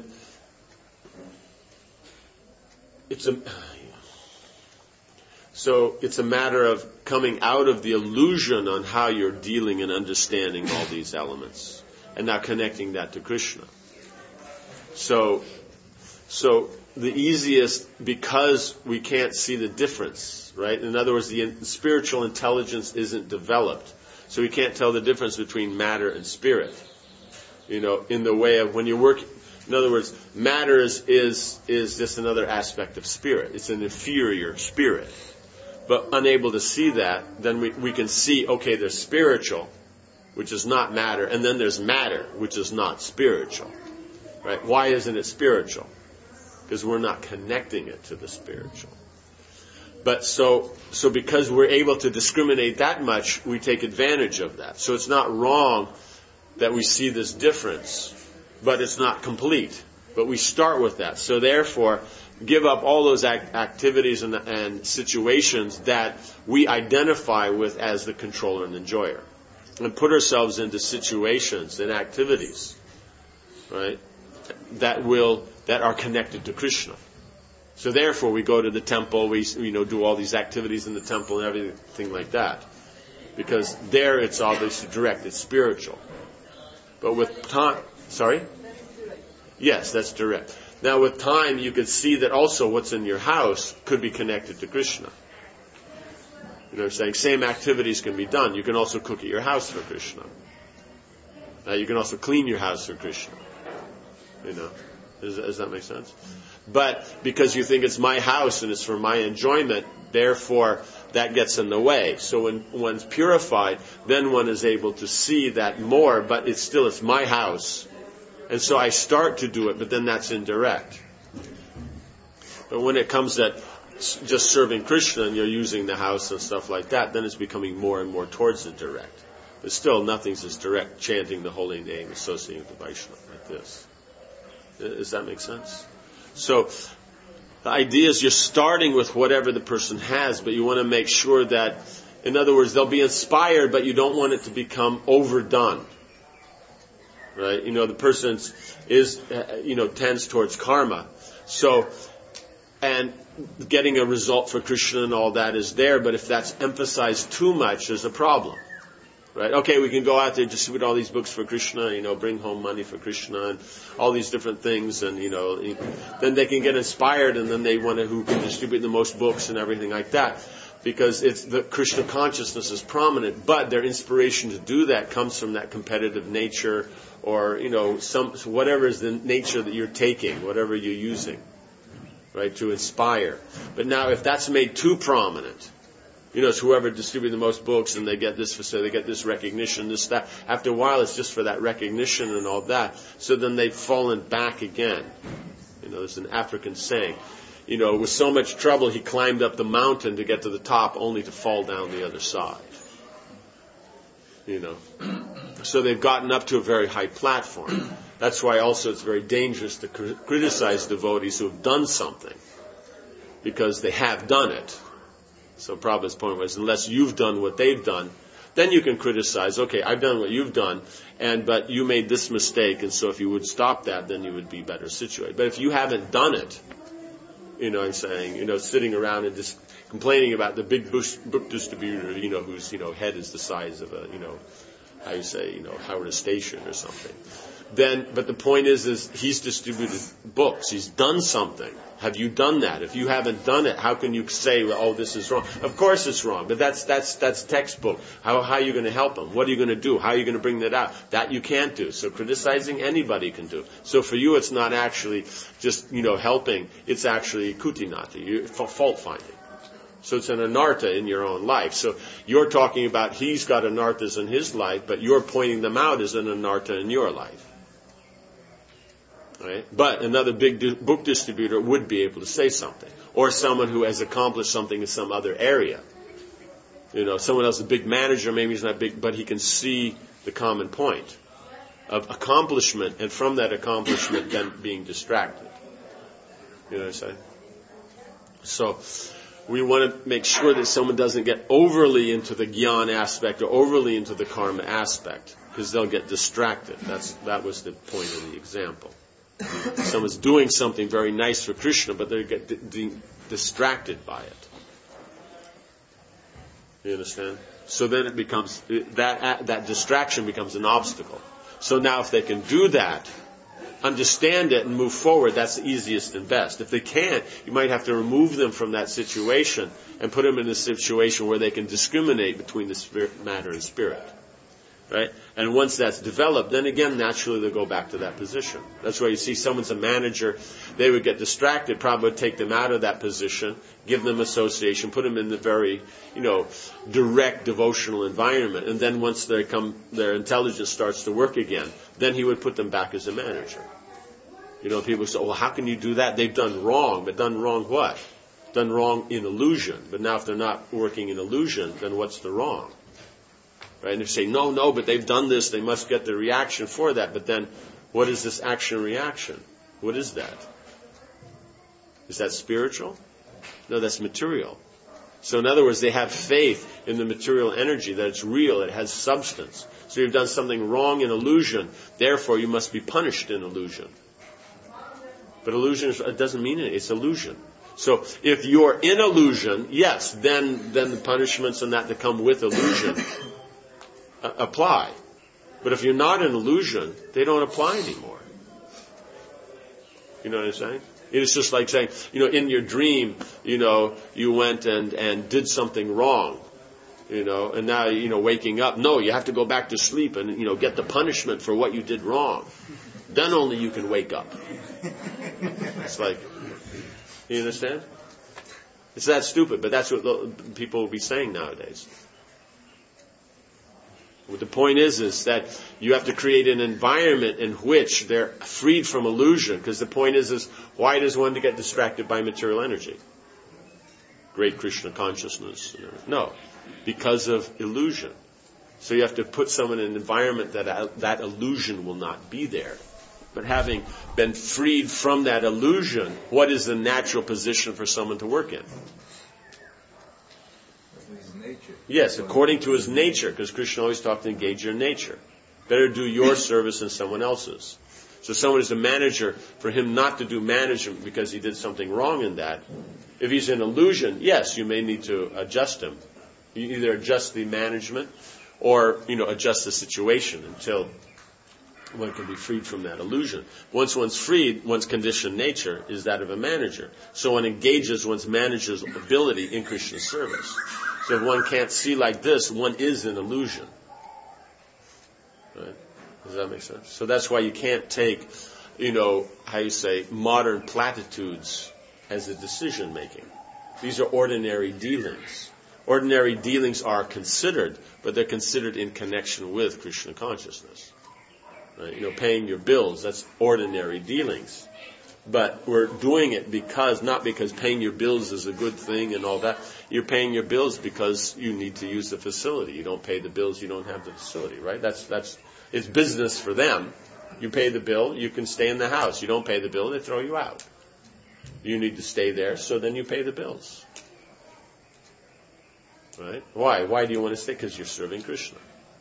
it's a matter of coming out of the illusion on how you're dealing and understanding all these elements, and now connecting that to Krishna. So the easiest, because we can't see the difference, right? In other words, the spiritual intelligence isn't developed, so we can't tell the difference between matter and spirit. In the way of when you work. In other words, matter is just another aspect of spirit. It's an inferior spirit. But unable to see that, then we can see, okay, there's spiritual, which is not matter, and then there's matter, which is not spiritual. Right? Why isn't it spiritual? Because we're not connecting it to the spiritual. But so because we're able to discriminate that much, we take advantage of that. So it's not wrong that we see this difference, but it's not complete. But we start with that. So therefore, give up all those activities and situations that we identify with as the controller and enjoyer, and put ourselves into situations and activities, right, that are connected to Krishna. So therefore, we go to the temple, we do all these activities in the temple and everything like that, because there it's obviously direct, it's spiritual. But with time, sorry? Yes, that's direct. Now with time, you can see that also what's in your house could be connected to Krishna. You know what I'm saying? Same activities can be done. You can also cook at your house for Krishna. You can also clean your house for Krishna. Does that make sense? But because you think it's my house and it's for my enjoyment, therefore that gets in the way. So when one's purified, then one is able to see that more, but it's my house. And so I start to do it, but then that's indirect. But when it comes that just serving Krishna and you're using the house and stuff like that, then it's becoming more and more towards the direct. But still, nothing's as direct, chanting the holy name, associating with the Vaishnava like this. Does that make sense? So the idea is you're starting with whatever the person has, but you want to make sure that, in other words, they'll be inspired, but you don't want it to become overdone. Right? The person tends towards karma. So, and getting a result for Krishna and all that is there, but if that's emphasized too much, there's a problem. Right? Okay, we can go out there, distribute all these books for Krishna, bring home money for Krishna and all these different things, and, then they can get inspired, and then they want to, who can distribute the most books and everything like that. Because it's the Krishna consciousness is prominent, but their inspiration to do that comes from that competitive nature, or whatever is the nature that you're taking, whatever you're using, right, to inspire. But now, if that's made too prominent, it's whoever distributes the most books, and they get this they get this recognition, this that. After a while, it's just for that recognition and all that. So then they've fallen back again. There's an African saying. With so much trouble, he climbed up the mountain to get to the top, only to fall down the other side. So they've gotten up to a very high platform. That's why also it's very dangerous to criticize devotees who have done something, because they have done it. So Prabhupada's point was, unless you've done what they've done, then you can criticize, okay, I've done what you've done, but you made this mistake, and so if you would stop that, then you would be better situated. But if you haven't done it, I'm saying, sitting around and just complaining about the big book distributor, whose, head is the size of a, Howard Station or something. then, but the point is he's distributed books. He's done something. Have you done that? If you haven't done it, how can you say, oh, this is wrong? Of course it's wrong, but that's textbook. How are you going to help him? What are you going to do? How are you going to bring that out? That you can't do. So criticizing anybody can do. So for you, it's not actually just, helping. It's actually kutinati, fault finding. So it's an anartha in your own life. So you're talking about he's got anarthas in his life, but you're pointing them out as an anartha in your life. Right? But another big book distributor would be able to say something. Or someone who has accomplished something in some other area. Someone else, a big manager, maybe he's not big, but he can see the common point of accomplishment, and from that accomplishment then being distracted. You know what I'm saying? So we want to make sure that someone doesn't get overly into the jnana aspect or overly into the karma aspect, because they'll get distracted. That was the point of the example. Someone's doing something very nice for Krishna, but they get distracted by it. You understand? So then it becomes that distraction becomes an obstacle. So now, if they can do that, understand it and move forward, that's the easiest and best. If they can't, you might have to remove them from that situation and put them in a situation where they can discriminate between the spirit, matter and spirit. Right? And once that's developed, then again, naturally they'll go back to that position. That's why you see someone's a manager, they would get distracted, probably would take them out of that position, give them association, put them in the very, direct devotional environment. And then once their intelligence starts to work again, then he would put them back as a manager. People say, well, how can you do that? They've done wrong. But done wrong what? Done wrong in illusion. But now if they're not working in illusion, then what's the wrong? Right? And they say, no, but they've done this, they must get the reaction for that. But then, what is this action-reaction? What is that? Is that spiritual? No, that's material. So in other words, they have faith in the material energy, that it's real, it has substance. So you've done something wrong in illusion, therefore you must be punished in illusion. But illusion it doesn't mean it, it's illusion. So if you're in illusion, yes, then the punishments and that come with illusion apply. But if you're not in illusion, they don't apply anymore. You know what I'm saying? It's just like saying, in your dream, you went and did something wrong, and now, waking up. No, you have to go back to sleep and, get the punishment for what you did wrong. Then only you can wake up. It's like, you understand? It's that stupid, but that's what people will be saying nowadays. What the point is that you have to create an environment in which they're freed from illusion. Because the point is why does one get distracted by material energy? Great Krishna consciousness. No, because of illusion. So you have to put someone in an environment that illusion will not be there. But having been freed from that illusion, what is the natural position for someone to work in? Yes, according to his nature, because Krishna always talked to engage your nature. Better do your service than someone else's. So someone is a manager, for him not to do management because he did something wrong in that. If he's in illusion, yes, you may need to adjust him. You either adjust the management or, adjust the situation until one can be freed from that illusion. Once one's freed, one's conditioned nature is that of a manager. So one engages one's manager's ability in Krishna's service. So if one can't see like this, one is in illusion. Right? Does that make sense? So that's why you can't take, modern platitudes as a decision making. These are ordinary dealings. Ordinary dealings are considered, but they're considered in connection with Krishna consciousness. Right? Paying your bills, that's ordinary dealings. But we're doing it not because paying your bills is a good thing and all that. You're paying your bills because you need to use the facility. You don't pay the bills, you don't have the facility, right? It's business for them. You pay the bill, you can stay in the house. You don't pay the bill, they throw you out. You need to stay there, so then you pay the bills. Right? Why? Why do you want to stay? Because you're serving Krishna.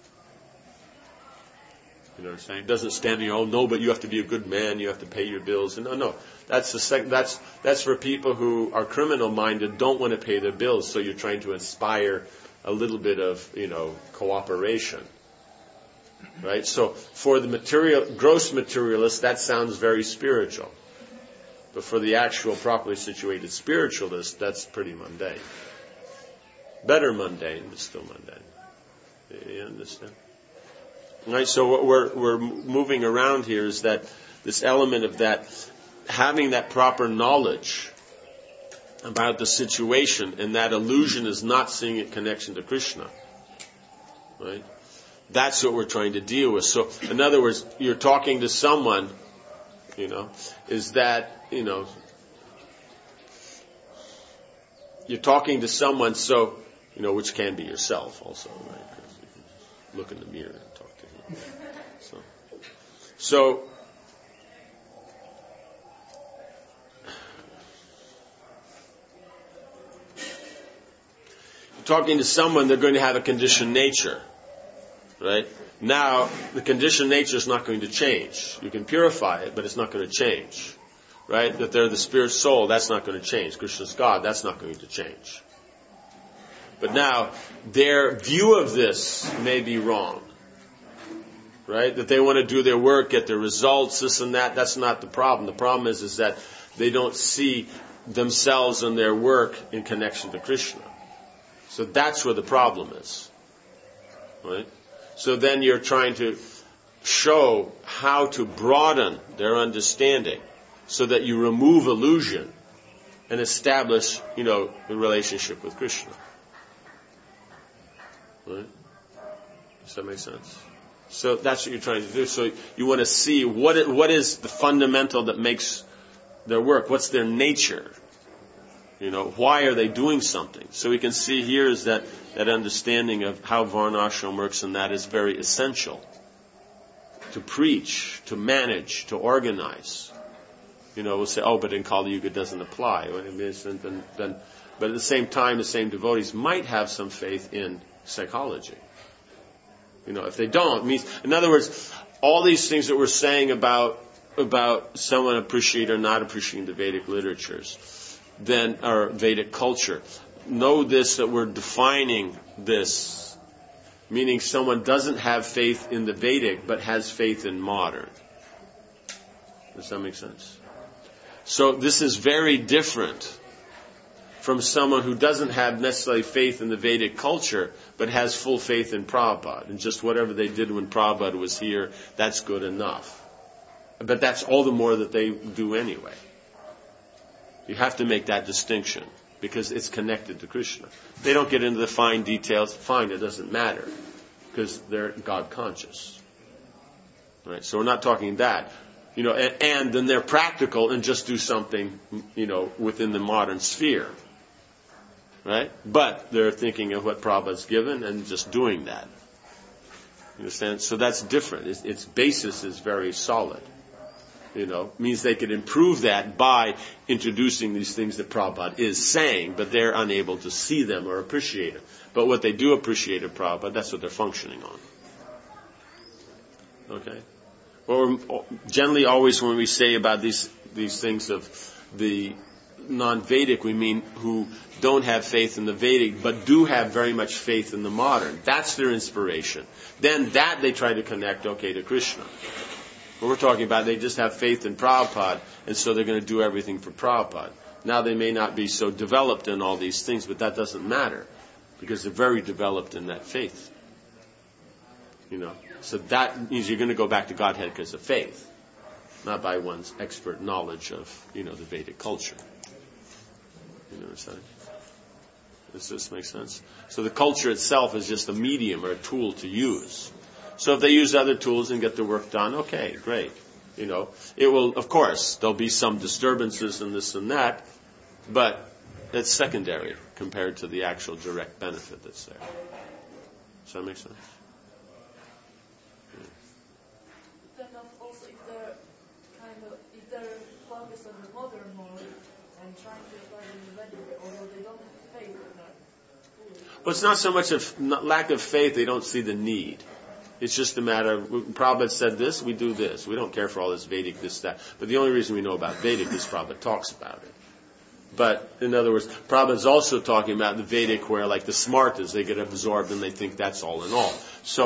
You know what I'm saying? It doesn't stand there, no, but you have to be a good man, you have to pay your bills. No. That's for people who are criminal-minded, don't want to pay their bills, so you're trying to inspire a little bit of, cooperation. Right? So for the gross materialist, that sounds very spiritual. But for the actual properly situated spiritualist, that's pretty mundane. Better mundane, but still mundane. You understand? Right? So what we're moving around here is that this element of that, having that proper knowledge about the situation, and that illusion is not seeing it connection to Krishna. Right? That's what we're trying to deal with. So, in other words, you're talking to someone, is that, you're talking to someone, so, which can be yourself also, right? You can just look in the mirror and talk to him. So talking to someone, they're going to have a conditioned nature. Right? Now, the conditioned nature is not going to change. You can purify it, but it's not going to change. Right? That they're the spirit soul, that's not going to change. Krishna's God, that's not going to change. But now, their view of this may be wrong. Right? That they want to do their work, get their results, this and that, that's not the problem. The problem is that they don't see themselves and their work in connection to Krishna. So that's where the problem is. Right? So then you're trying to show how to broaden their understanding so that you remove illusion and establish, the relationship with Krishna. Right? Does that make sense? So that's what you're trying to do. So you want to see what is the fundamental that makes their work. What's their nature? Why are they doing something? So we can see here is that understanding of how Varnashram works, and that is very essential. To preach, to manage, to organize. We'll say, but in Kali Yuga it doesn't apply. But at the same time, the same devotees might have some faith in psychology. If they don't, it means, in other words, all these things that we're saying about someone appreciating or not appreciating the Vedic literatures, then our Vedic culture. Know this, that we're defining this, meaning someone doesn't have faith in the Vedic, but has faith in modern. Does that make sense? So this is very different from someone who doesn't have necessarily faith in the Vedic culture, but has full faith in Prabhupada. And just whatever they did when Prabhupada was here, that's good enough. But that's all the more that they do anyway. You have to make that distinction because it's connected to Krishna. They don't get into the fine details. Fine, it doesn't matter because they're God conscious. Right? So we're not talking that. And then they're practical and just do something, within the modern sphere. Right? But they're thinking of what Prabhupada's given and just doing that. You understand? So that's different. Its basis is very solid. Means they could improve that by introducing these things that Prabhupada is saying, but they're unable to see them or appreciate them. But what they do appreciate of Prabhupada, that's what they're functioning on. Okay? Well, generally always when we say about these things of the non-Vedic, we mean who don't have faith in the Vedic, but do have very much faith in the modern. That's their inspiration. Then that they try to connect, to Krishna. What we're talking about, they just have faith in Prabhupada, and so they're going to do everything for Prabhupada. Now they may not be so developed in all these things, but that doesn't matter, because they're very developed in that faith. So that means you're going to go back to Godhead because of faith, not by one's expert knowledge of, the Vedic culture. You know what I'm saying? Does this make sense? So the culture itself is just a medium or a tool to use. So if they use other tools and get the work done, okay, great. It will, of course, there'll be some disturbances and this and that, but it's secondary compared to the actual direct benefit that's there. Does that make sense? Then also if they're focused on the modern mode and trying to apply the Vedic, although they don't have faith in that. Well, it's not so much a lack of faith, they don't see the need. It's just a matter of, Prabhupada said this, we do this. We don't care for all this Vedic, this, that. But the only reason we know about Vedic is Prabhupada talks about it. But, in other words, Prabhupada's also talking about the Vedic where, like the Smartas, they get absorbed and they think that's all in all. So,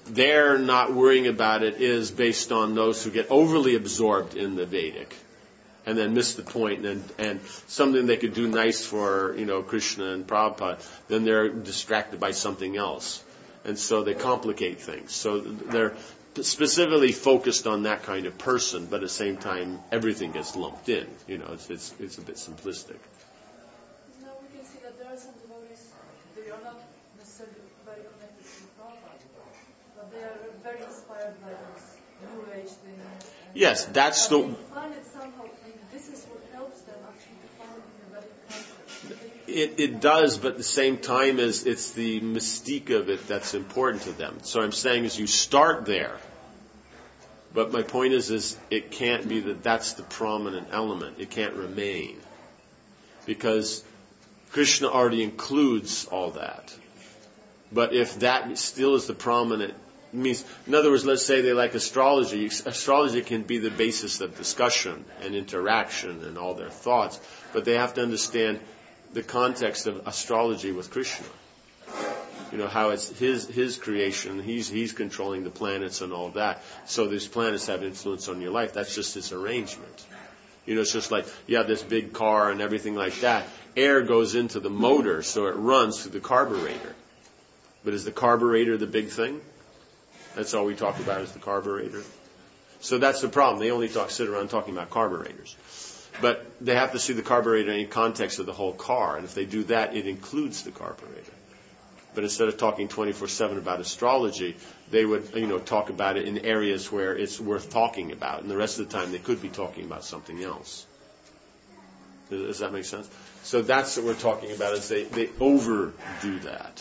their not worrying about it is based on those who get overly absorbed in the Vedic and then miss the point, and something they could do nice for, Krishna and Prabhupada, then they're distracted by something else. And so they complicate things. So they're specifically focused on that kind of person, but at the same time, everything gets lumped in. It's a bit simplistic. Now we can see that there are some devotees, they are not necessarily very connected to Prabhupada, but they are very inspired by this New Age thing. Yes, that's the... They find it somehow, this is what helps them actually to find in the Vedic culture. It does, but at the same time, it's the mystique of it that's important to them. So I'm saying is you start there. But my point is it can't be that's the prominent element. It can't remain. Because Krishna already includes all that. But if that still is the prominent, means, in other words, let's say they like astrology. Astrology can be the basis of discussion and interaction and all their thoughts. But they have to understand the context of astrology with Krishna. How it's his creation. He's controlling the planets and all that. So these planets have influence on your life. That's just his arrangement. It's just like you have this big car and everything like that. Air goes into the motor, so it runs through the carburetor. But is the carburetor the big thing? That's all we talk about is the carburetor. So that's the problem. They only sit around talking about carburetors. But they have to see the carburetor in context of the whole car. And if they do that, it includes the carburetor. But instead of talking 24/7 about astrology, they would, talk about it in areas where it's worth talking about. And the rest of the time, they could be talking about something else. Does that make sense? So that's what we're talking about, is they overdo that.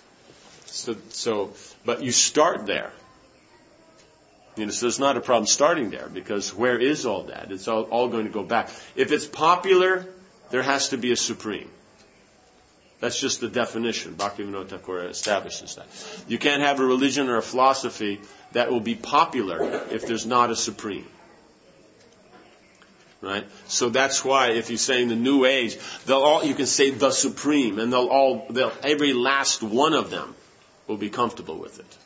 But you start there. So it's not a problem starting there, because where is all that? It's all going to go back. If it's popular, there has to be a supreme. That's just the definition. Bhaktivinoda Thakur establishes that. You can't have a religion or a philosophy that will be popular if there's not a supreme. Right? So that's why if you say in the New Age, you can say the supreme, and every last one of them will be comfortable with it.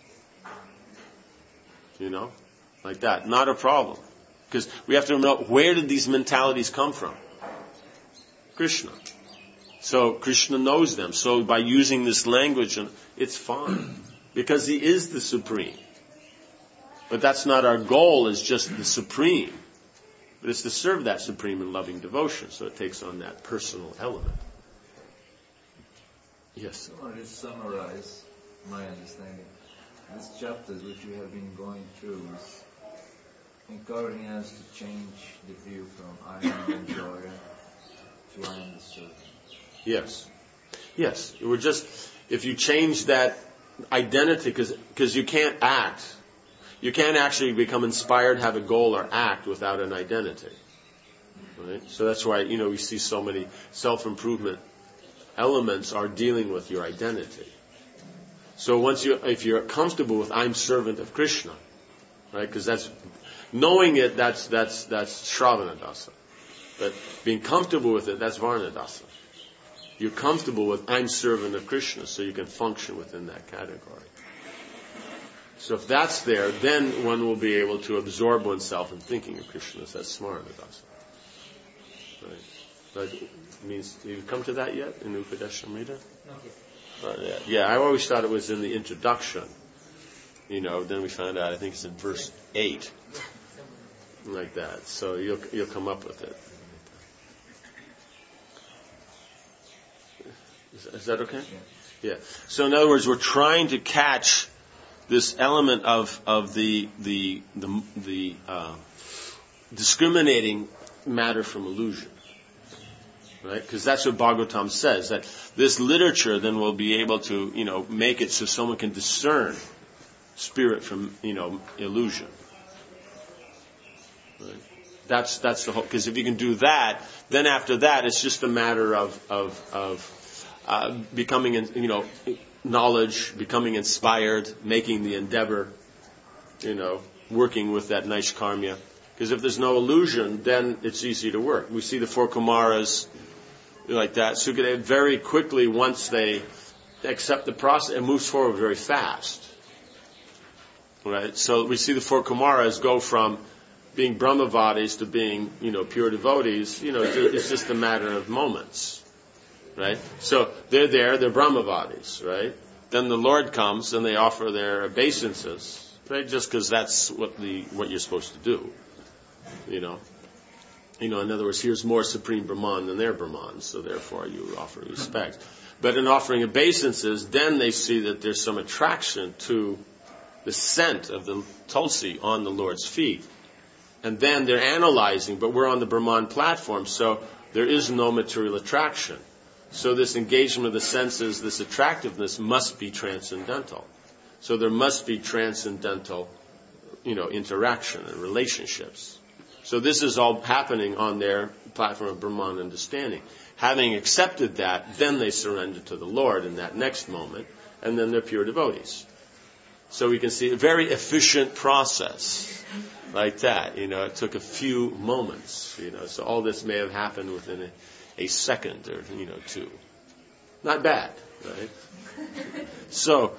Like that. Not a problem. Because we have to remember, where did these mentalities come from? Krishna. So Krishna knows them. So by using this language, it's fine. Because he is the supreme. But that's not our goal, is just the supreme. But it's to serve that supreme in loving devotion. So it takes on that personal element. Yes? I want to summarize my understanding. This chapter which we have been going through is encouraging us to change the view from I am the enjoyer to I am the servant. Yes. If you change that identity, because you can't act. You can't actually become inspired, have a goal, or act without an identity. Right? So that's why, we see so many self-improvement elements are dealing with your identity. So if you're comfortable with I'm servant of Krishna, right? Because that's, knowing it, that's Shravana Dasa. But being comfortable with it, that's Varna Dasa. You're comfortable with I'm servant of Krishna, so you can function within that category. So if that's there, then one will be able to absorb oneself in thinking of Krishna. That's Smarana Dasa. Right? But it means, have you come to that yet in Upadeshamrita? Not yet. Yeah, I always thought it was in the introduction. Then we found out, I think it's in verse 8. Like that. So you'll come up with it. Is that okay? Yeah. So in other words, we're trying to catch this element of the discriminating matter from illusion. Right? Because that's what Bhagavatam says, that this literature then will be able to, make it so someone can discern spirit from, illusion. Right? That's the whole, because if you can do that, then after that, it's just a matter of becoming, knowledge, becoming inspired, making the endeavor, working with that Naishkarmya. Because if there's no illusion, then it's easy to work. We see the 4 Kumaras like that. Sukadeva very quickly, once they accept the process, it moves forward very fast. Right? So we see the four Kumaras go from being Brahmavadis to being, pure devotees. It's just a matter of moments. Right? So they're there, they're Brahmavadis, right? Then the Lord comes and they offer their obeisances, right? Just because that's what you're supposed to do. In other words, here's more Supreme Brahman than their Brahman, so therefore you offer respect. But in offering obeisances, then they see that there's some attraction to the scent of the tulsi on the Lord's feet. And then they're analyzing, but we're on the Brahman platform, so there is no material attraction. So this engagement of the senses, this attractiveness must be transcendental. So there must be transcendental, interaction and relationships. So this is all happening on their platform of Brahman understanding. Having accepted that, then they surrender to the Lord in that next moment, and then they're pure devotees. So we can see a very efficient process like that. It took a few moments. So all this may have happened within a second or, two. Not bad, right? So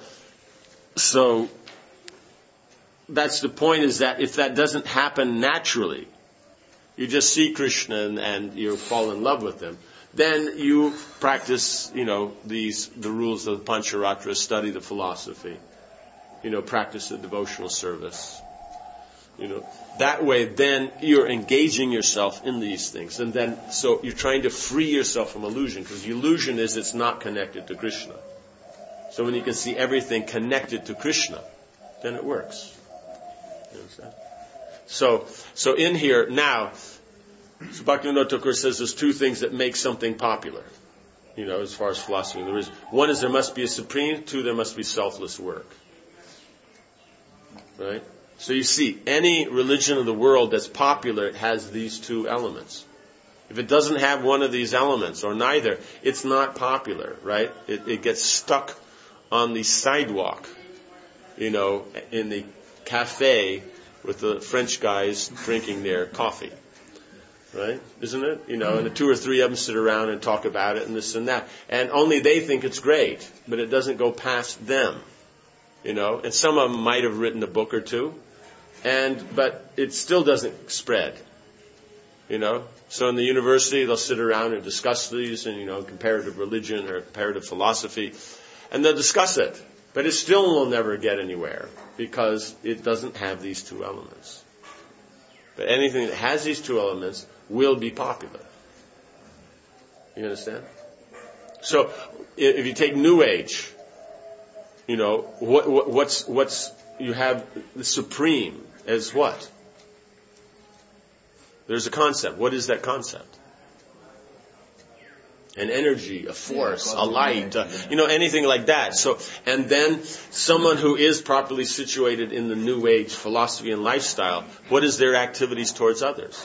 that's the point, is that if that doesn't happen naturally, you just see Krishna and you fall in love with him, then you practice, the rules of the Pancharatra, study the philosophy, practice the devotional service. That way then you're engaging yourself in these things. And then, so you're trying to free yourself from illusion, because the illusion is it's not connected to Krishna. So when you can see everything connected to Krishna, then it works. You understand? So in here, now, so Bhaktivinoda Thakur says there's two things that make something popular, as far as philosophy. One is there must be a supreme, two, there must be selfless work. Right? So you see, any religion of the world that's popular has these two elements. If it doesn't have one of these elements, or neither, it's not popular, right? It gets stuck on the sidewalk, in the cafe with the French guys drinking their coffee. Right? Isn't it? And the two or three of them sit around and talk about it and this and that. And only they think it's great, but it doesn't go past them. And some of them might have written a book or two, but it still doesn't spread. So in the university, they'll sit around and discuss these, and comparative religion or comparative philosophy, and they'll discuss it. But it still will never get anywhere, because it doesn't have these two elements. But anything that has these two elements will be popular. You understand? So if you take New Age, what's you have the supreme as what? There's a concept. What is that concept? An energy, a force, a light, anything like that. So, and then someone who is properly situated in the New Age philosophy and lifestyle, what is their activities towards others?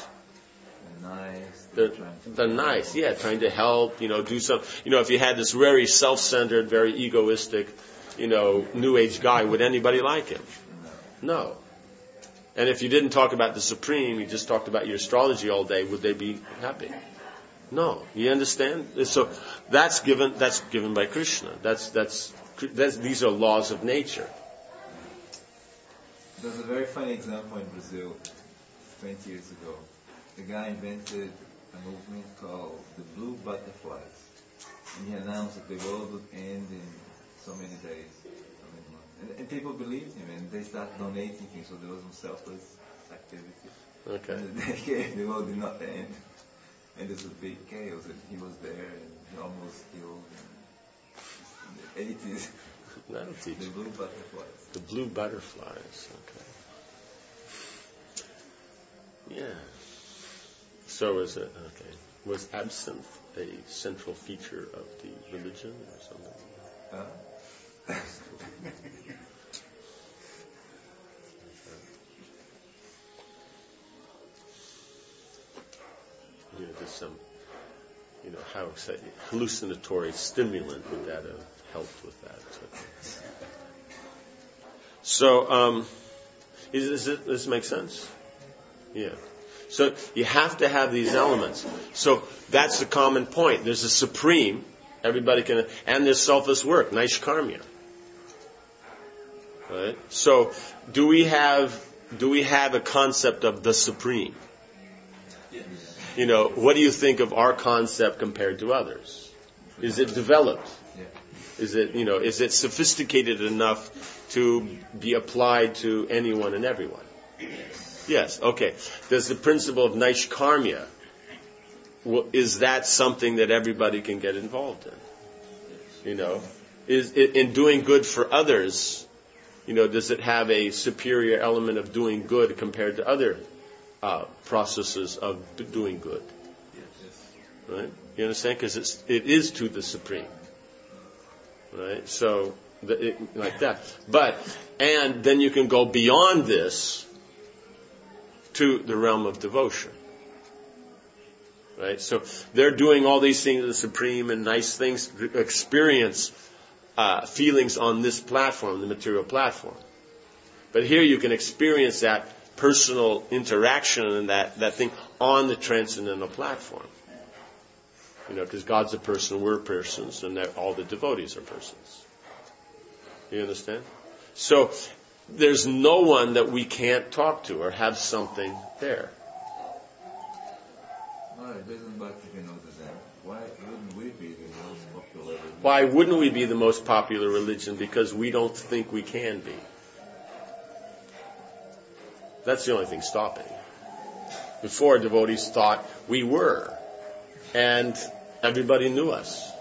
They're nice, trying to help, do some, if you had this very self-centered, very egoistic, New Age guy, would anybody like him? No. And if you didn't talk about the Supreme, you just talked about your astrology all day, would they be happy? No. You understand? So that's given by Krishna. These are laws of nature. There's a very funny example in Brazil 20 years ago. The guy invented a movement called the Blue Butterflies. And he announced that the world would end in so many days. And people believed him, and they started donating things, so there was some selfless activity. Okay. And the world did not end. And there's a big chaos, and he was there, and he almost killed in the 80s. That'll teach. The Blue Butterflies. The Blue Butterflies, okay. Yeah. So is it, okay. Was absinthe a central feature of the religion or something? Just some, how hallucinatory stimulant would that have helped with that? So, does this make sense? Yeah. So you have to have these elements. So that's the common point. There's a supreme, everybody can, and there's selfless work, Naishkarmya. Right? So, do we have a concept of the Supreme? You know, what do you think of our concept compared to others? Is it developed? Is it sophisticated enough to be applied to anyone and everyone? Yes. Okay. Does the principle of Naishkarmya, is that something that everybody can get involved in? You know, is it, in doing good for others, you know, does it have a superior element of doing good compared to other processes of doing good? Right? You understand? Because it is to the Supreme. Right? So, like that. And then you can go beyond this to the realm of devotion. Right? So, they're doing all these things to the Supreme and nice things, experience feelings on this platform, the material platform. But here you can experience that personal interaction and that thing on the transcendental platform. You know, because God's a person, we're persons, and all the devotees are persons. You understand? So, there's no one that we can't talk to or have something there. Well, it doesn't Bhakti Vinod then. Why wouldn't we be the most popular religion? Why wouldn't we be the most popular religion? Because we don't think we can be. That's the only thing stopping. Before, devotees thought we were. And everybody knew us.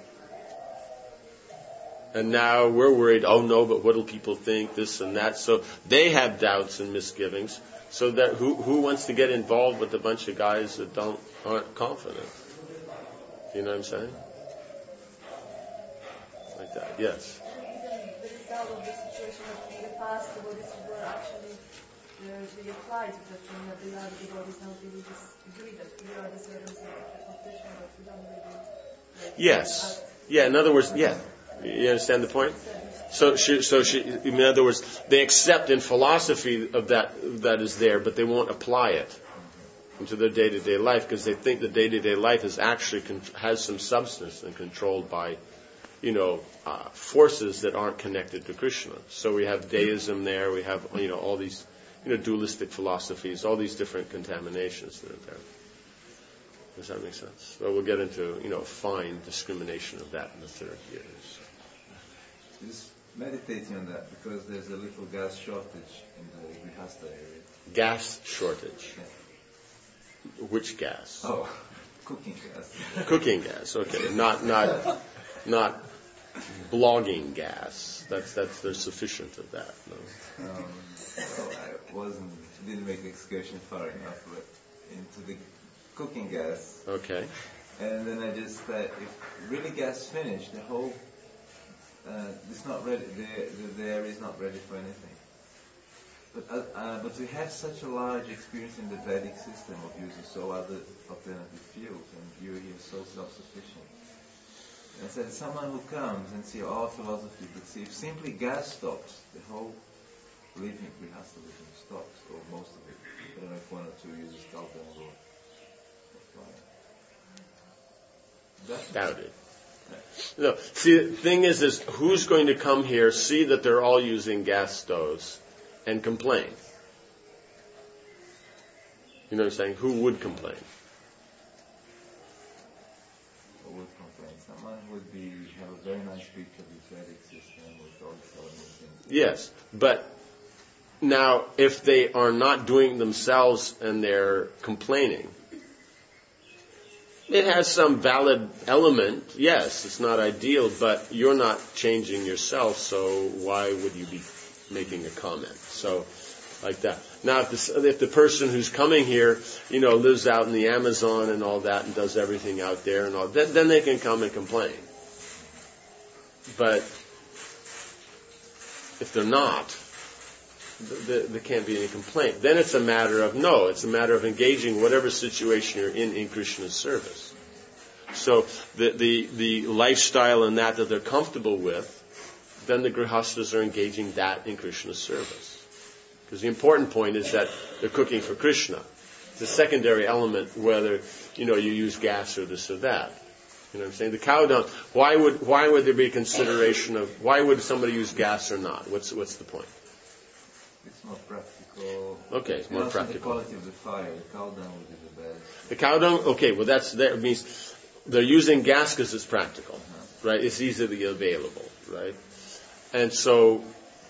And now we're worried, oh no, but what will people think, this and that. So they have doubts and misgivings. So that who wants to get involved with a bunch of guys that aren't confident? You know what I'm saying? Like that, yes. The result of the situation of in the past, the devotees were actually they applied to that thing that the other devotees now really just agree that we are the servants of Krishna, but we don't really. Yes. Yeah. In other words, yeah. You understand the point? So in other words, they accept in philosophy of that is there, but they won't apply it into their day-to-day life because they think the day-to-day life is actually has some substance and controlled by, forces that aren't connected to Krishna. So we have deism there. We have all these dualistic philosophies, all these different contaminations that are there. Does that make sense? Well, we'll get into fine discrimination of that in the third year. Just meditating on that because there's a little gas shortage in the Grihastha area. Gas shortage. Yeah. Which gas? Oh, cooking gas. Cooking gas. Okay, not blogging gas. There's sufficient of that. No. I didn't make the excursion far enough, but into the cooking gas. Okay. And then I just if really gas finished, the whole it's not ready. The area is not ready for anything. But we have such a large experience in the Vedic system of using other alternative fuels, and you're here so self-sufficient. And I said, someone who comes and see our philosophy, but see if simply gas stops, the whole living, Grihastha living stops, or most of it. I don't know if one or two uses carbon or fire. Doubt it. No. See, the thing is who's going to come here, see that they're all using gas stoves, and complain? You know what I'm saying? Who would complain? Who would complain? Someone would have a very nice picture of the Vedic system with all these elements. Yes, but now if they are not doing themselves and they're complaining, it has some valid element. Yes, it's not ideal, but you're not changing yourself, so why would you be making a comment? So, like that. Now, if the person who's coming here, lives out in the Amazon and all that and does everything out there and all, then they can come and complain. But if they're not, there can't be any complaint. Then it's a matter of engaging whatever situation you're in Krishna's service. So the lifestyle and that they're comfortable with, then the Grihasthas are engaging that in Krishna's service. Because the important point is that they're cooking for Krishna. It's a secondary element whether you use gas or this or that. You know what I'm saying? The cow dung. Why would there be a consideration of why would somebody use gas or not? What's the point? It's more practical. Okay, it's more practical. The quality of the fire, the cow dung would be the best. The cow dung. Okay, well that means they're using gas because it's practical, right? It's easily available, right? And so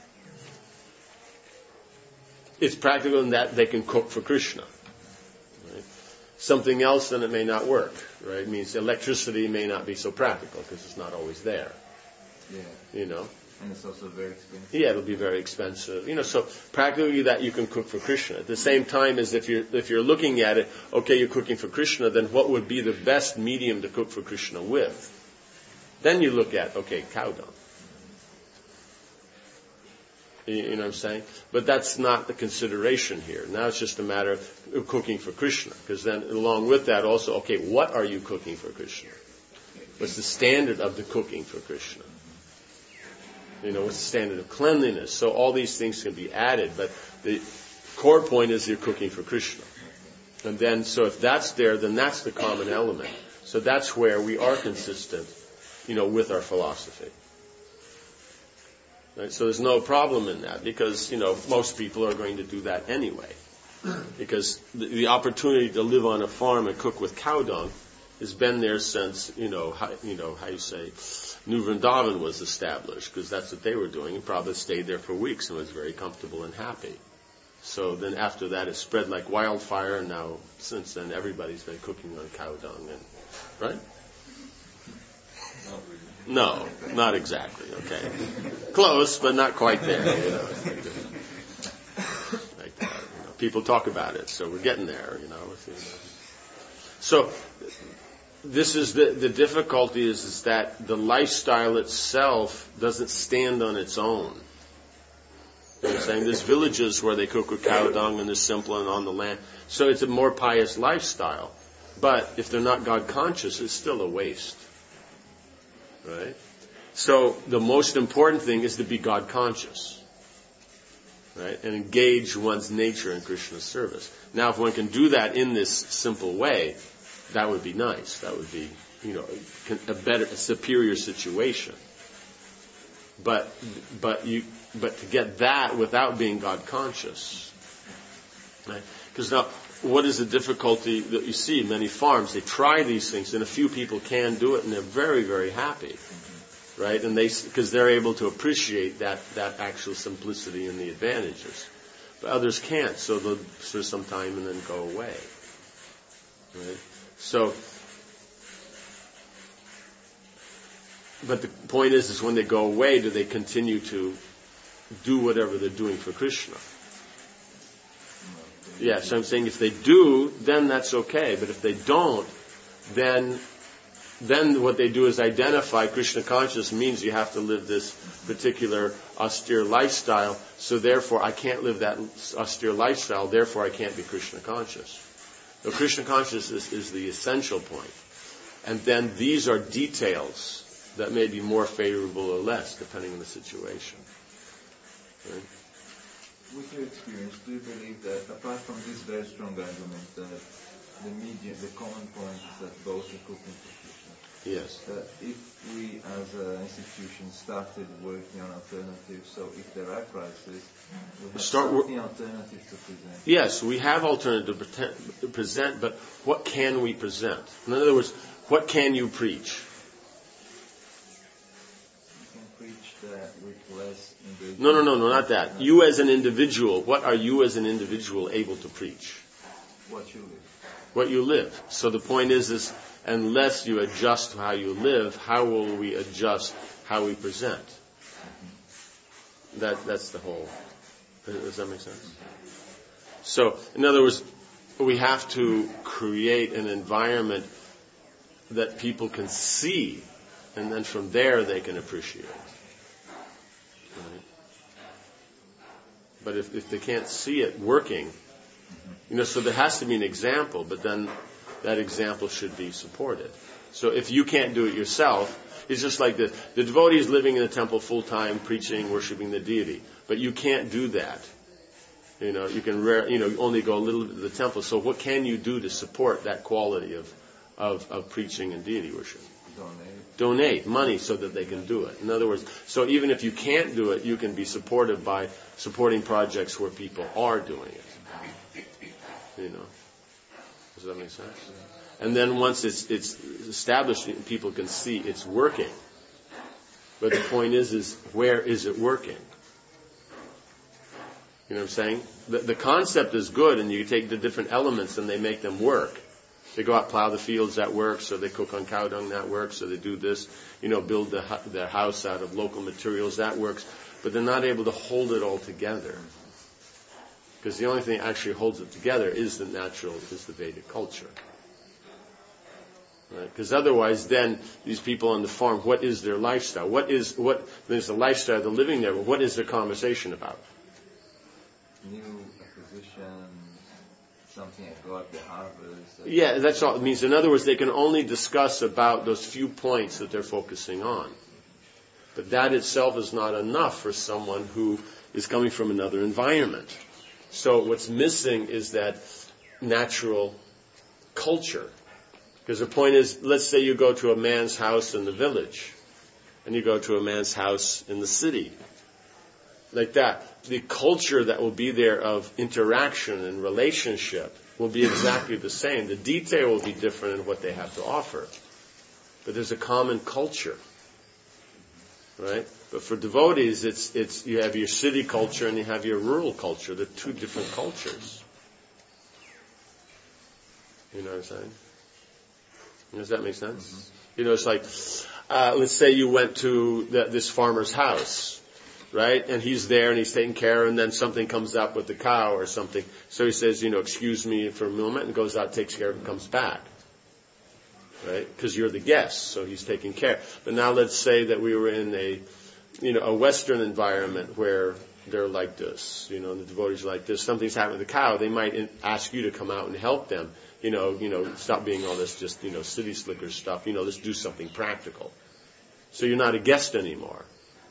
it's practical in that they can cook for Krishna. Right? Something else, then it may not work, right? It means electricity may not be so practical because it's not always there. Yeah. You know? And it's also very expensive. Yeah, it'll be very expensive. You know, so practically that you can cook for Krishna. At the same time as if you're looking at it, okay, you're cooking for Krishna, then what would be the best medium to cook for Krishna with? Then you look at, okay, cow dung. You know what I'm saying? But that's not the consideration here. Now it's just a matter of cooking for Krishna. Because then along with that also, okay, what are you cooking for Krishna? What's the standard of the cooking for Krishna? You know, what's the standard of cleanliness? So all these things can be added, but the core point is you're cooking for Krishna. And then, so if that's there, then that's the common element. So that's where we are consistent, you know, with our philosophy. Right? So there's no problem in that because, you know, most people are going to do that anyway. Because the opportunity to live on a farm and cook with cow dung has been there since, how you say, New Vrindavan was established, because that's what they were doing, and Prabhupada stayed there for weeks and was very comfortable and happy. So then after that it spread like wildfire, and now since then everybody's been cooking on cow dung, right? No, not exactly, okay. Close, but not quite there, you know. Like that, you know. People talk about it, so we're getting there, you know. So this is the difficulty is that the lifestyle itself doesn't stand on its own. You know what I'm saying? There's villages where they cook with cow dung and they're simple and on the land. So it's a more pious lifestyle. But if they're not God conscious, it's still a waste. Right? So the most important thing is to be God conscious. Right? And engage one's nature in Krishna's service. Now if one can do that in this simple way, that would be nice. That would be, a superior situation. But to get that without being God conscious, right? Because now, what is the difficulty that you see? Many farms, they try these things, and a few people can do it, and they're very, very happy, right? And because they're able to appreciate that actual simplicity and the advantages. But others can't, so they'll for some time and then go away, right? So, but the point is when they go away, do they continue to do whatever they're doing for Krishna? Yeah, so I'm saying if they do, then that's okay. But if they don't, then what they do is identify Krishna consciousness means you have to live this particular austere lifestyle. So therefore, I can't live that austere lifestyle. Therefore, I can't be Krishna conscious. So Krishna consciousness is the essential point. And then these are details that may be more favorable or less, depending on the situation. Right? With your experience, do you believe that, apart from this very strong argument, that the common point is that both are cooking for Krishna? Yes. That if we as an institution started working on alternatives, so if there are crises, we have something alternative to present. Yes, we have alternative to present, but what can we present? In other words, what can you preach? You can preach that with less engagement. No, not that. You as an individual, what are you as an individual able to preach? What you live. What you live. So the point is unless you adjust how you live, how will we adjust how we present? That's the whole. Does that make sense? So, in other words, we have to create an environment that people can see, and then from there they can appreciate. Right? But if they can't see it working, so there has to be an example, but then that example should be supported. So if you can't do it yourself, it's just like the devotee is living in the temple full time, preaching, worshiping the deity, but you can't do that. You can only go a little bit to the temple. So what can you do to support that quality of preaching and deity worship? donate money so that they can do it. In other words, so even if you can't do it, you can be supported by supporting projects where people are doing it. You know, does that make sense? And then once it's established, people can see it's working. But the point is where is it working? You know what I'm saying? The concept is good, and you take the different elements and they make them work. They go out, plow the fields, that works, or they cook on cow dung, that works, or they do this, build their house out of local materials, that works. But they're not able to hold it all together. Because the only thing that actually holds it together is the Vedic culture. Right? Because otherwise, then these people on the farm, what is their lifestyle? There's the lifestyle they're living there, but what is their conversation about? New acquisition, something I got, the harvest. Yeah, that's all it means. In other words, they can only discuss about those few points that they're focusing on. But that itself is not enough for someone who is coming from another environment. So what's missing is that natural culture. Because the point is, let's say you go to a man's house in the village, and you go to a man's house in the city. Like that. The culture that will be there of interaction and relationship will be exactly the same. The detail will be different in what they have to offer. But there's a common culture. Right? But for devotees, it's you have your city culture and you have your rural culture. They're two different cultures. You know what I'm saying? Does that make sense? Mm-hmm. It's like, let's say you went to this farmer's house, right? And he's there and he's taking care, and then something comes up with the cow or something. So he says, excuse me for a moment, and goes out, takes care of it, and comes back. Right? Because you're the guest, so he's taking care. But now let's say that we were in a Western environment where they're like this, the devotees are like this. Something's happened with the cow. They might ask you to come out and help them. Stop being all this just, city slicker stuff. Let's do something practical. So you're not a guest anymore.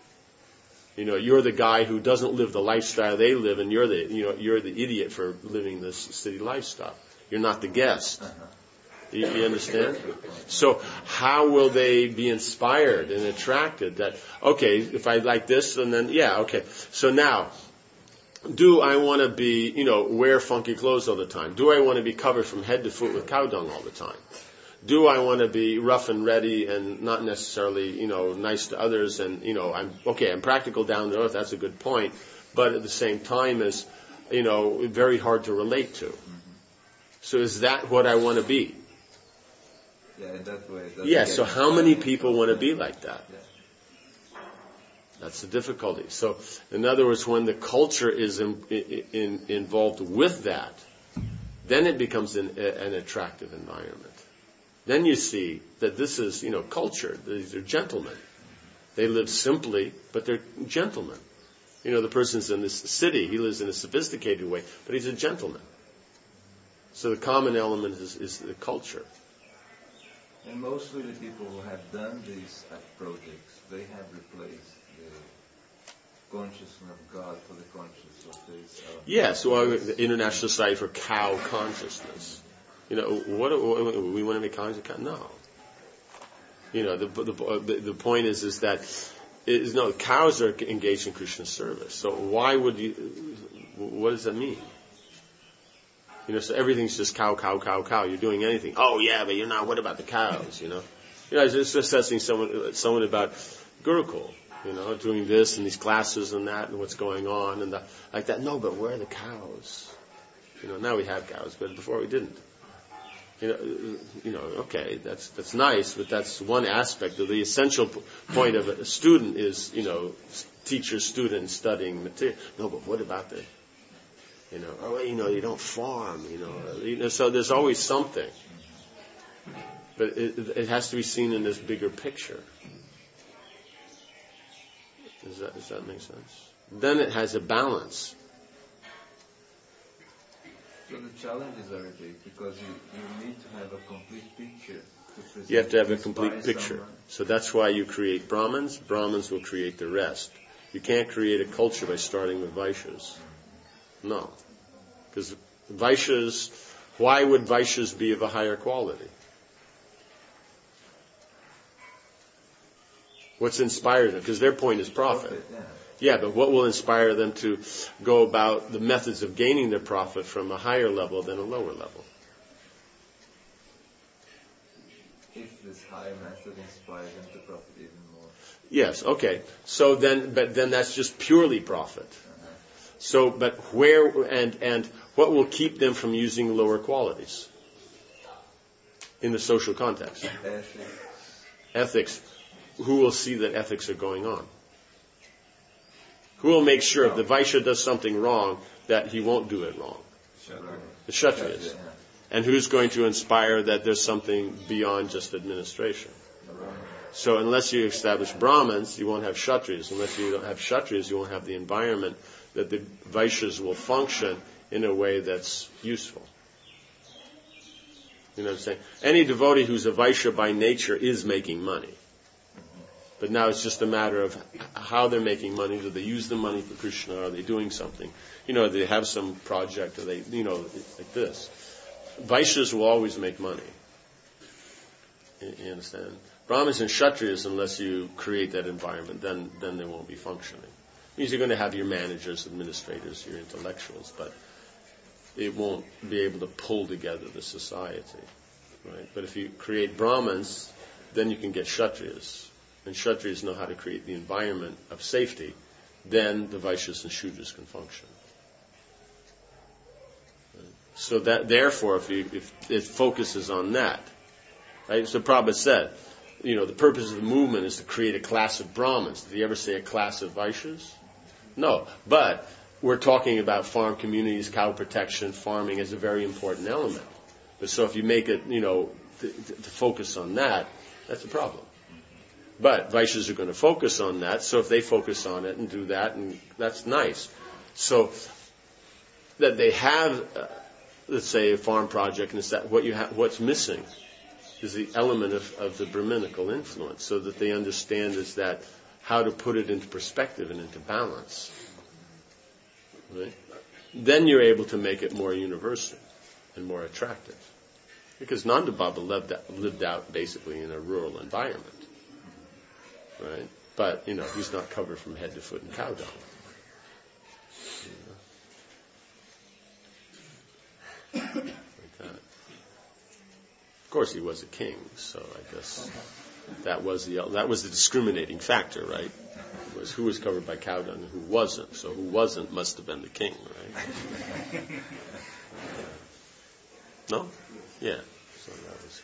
You're the guy who doesn't live the lifestyle they live, and you're the idiot for living this city lifestyle. You're not the guest. You understand? So how will they be inspired and attracted that, okay, if I like this, and then, okay. So now, do I want to be, wear funky clothes all the time? Do I want to be covered from head to foot with cow dung all the time? Do I want to be rough and ready and not necessarily, nice to others, and, I'm practical down to earth, that's a good point, but at the same time is, very hard to relate to. So is that what I want to be? Yeah, in that way. Yeah, so how many people want to be like that? Yeah. That's the difficulty. So, in other words, when the culture is involved with that, then it becomes an attractive environment. Then you see that this is, culture. These are gentlemen. They live simply, but they're gentlemen. The person's in this city. He lives in a sophisticated way, but he's a gentleman. So the common element is the culture. And mostly the people who have done these projects, they have replaced the consciousness of God for the consciousness of this. Yes, the International Society for Cow Consciousness. What we want to make cows a cow? No. The point is that cows are engaged in Krishna service. So why would you? What does that mean? So everything's just cow, cow, cow, cow. You're doing anything. Oh yeah, but you're not. What about the cows? I was just assessing someone about Gurukul. Doing this and these classes and that and what's going on and like that. No, but where are the cows? Now we have cows, but before we didn't. Okay, that's nice, but that's one aspect of the essential point of a student is, teacher, student, studying material. No, but what about the you don't farm, so there's always something. But it has to be seen in this bigger picture. Does that make sense? Then it has a balance. So the challenges are big because you need to have a complete picture. You have to have a complete picture. Someone. So that's why you create Brahmins. Brahmins will create the rest. You can't create a culture by starting with Vaishyas. No. Because Vaishyas, why would Vaishyas be of a higher quality? What's inspired them? Because their point is profit. Yeah. Yeah, but what will inspire them to go about the methods of gaining their profit from a higher level than a lower level? If this higher method inspires them to profit even more. Yes, okay. So then, but then that's just purely profit. So, but where, and what will keep them from using lower qualities in the social context? Ethics. Who will see that ethics are going on? Who will make sure if the Vaishya does something wrong that he won't do it wrong? The Kshatriyas. And who's going to inspire that there's something beyond just administration? So unless you establish Brahmins, you won't have Kshatriyas. Unless you don't have Kshatriyas, you won't have the environment that the Vaishyas will function in a way that's useful. You know what I'm saying? Any devotee who's a Vaishya by nature is making money. But now it's just a matter of how they're making money. Do they use the money for Krishna? Are they doing something? You know, they have some project, or they, you know, like this. Vaishyas will always make money. You understand? Brahmins and Kshatriyas, unless you create that environment, then they won't be functioning. It means you're going to have your managers, administrators, your intellectuals, but it won't be able to pull together the society. Right? But if you create Brahmins, then you can get Kshatriyas. And Kshatriyas know how to create the environment of safety, then the Vaishyas and Shudras can function. Right? So that, therefore, if it focuses on that, right? So Prabhupada said, you know, the purpose of the movement is to create a class of Brahmins. Did he ever say a class of Vaishyas? No. But we're talking about farm communities, cow protection, farming as a very important element. But so if you make it, you know, to focus on that, that's a problem. But Vaishyas are going to focus on that, so if they focus on it and do that, and that's nice. So that they have, let's say, a farm project, and it's that what's missing is the element of the Brahminical influence, so that they understand is that how to put it into perspective and into balance. Right? Then you're able to make it more universal and more attractive. Because Nanda Baba lived out basically in a rural environment. Right? But, you know, he's not covered from head to foot in cow dung. You know? Like that. Of course, he was a king, so I guess that was the discriminating factor, right? It was who was covered by cow dung and who wasn't. So who wasn't must have been the king, right? No? Yeah. So that was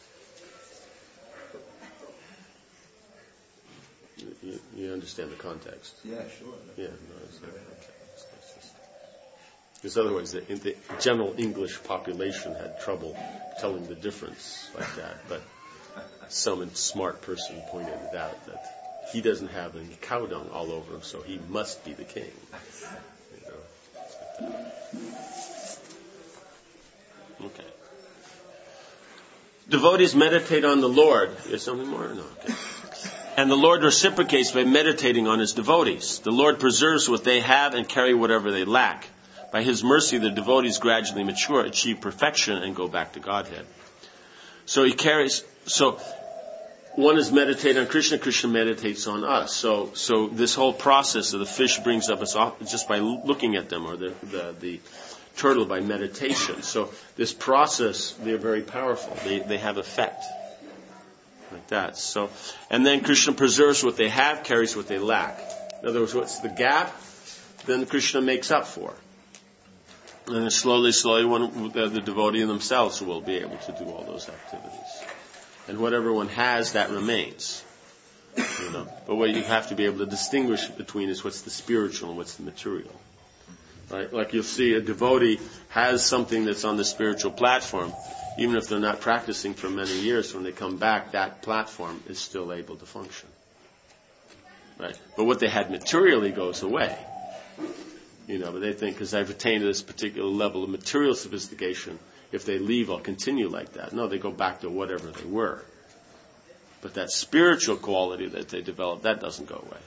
you understand the context? Yeah, sure. Yeah, no, it's not because otherwise the general English population had trouble telling the difference like that. But some smart person pointed it out that he doesn't have any cow dung all over him, so he must be the king. You know, okay. Devotees meditate on the Lord. Is something more? No. Okay. And the Lord reciprocates by meditating on His devotees. The Lord preserves what they have and carry whatever they lack. By His mercy, the devotees gradually mature, achieve perfection, and go back to Godhead. So one is meditate on Krishna, Krishna meditates on us. So this whole process of the fish brings up us just by looking at them, or the turtle by meditation. So this process, they're very powerful. They have effect. Like that. So, and then Krishna preserves what they have, carries what they lack. In other words, what's the gap? Then Krishna makes up for. And then slowly, the devotee themselves will be able to do all those activities. And whatever one has, that remains. You know. But what you have to be able to distinguish between is what's the spiritual and what's the material. Right? Like you'll see a devotee has something that's on the spiritual platform. Even if they're not practicing for many years, when they come back, that platform is still able to function. Right? But what they had materially goes away. You know, but they think, because I've attained this particular level of material sophistication, if they leave, I'll continue like that. No, they go back to whatever they were. But that spiritual quality that they develop, that doesn't go away.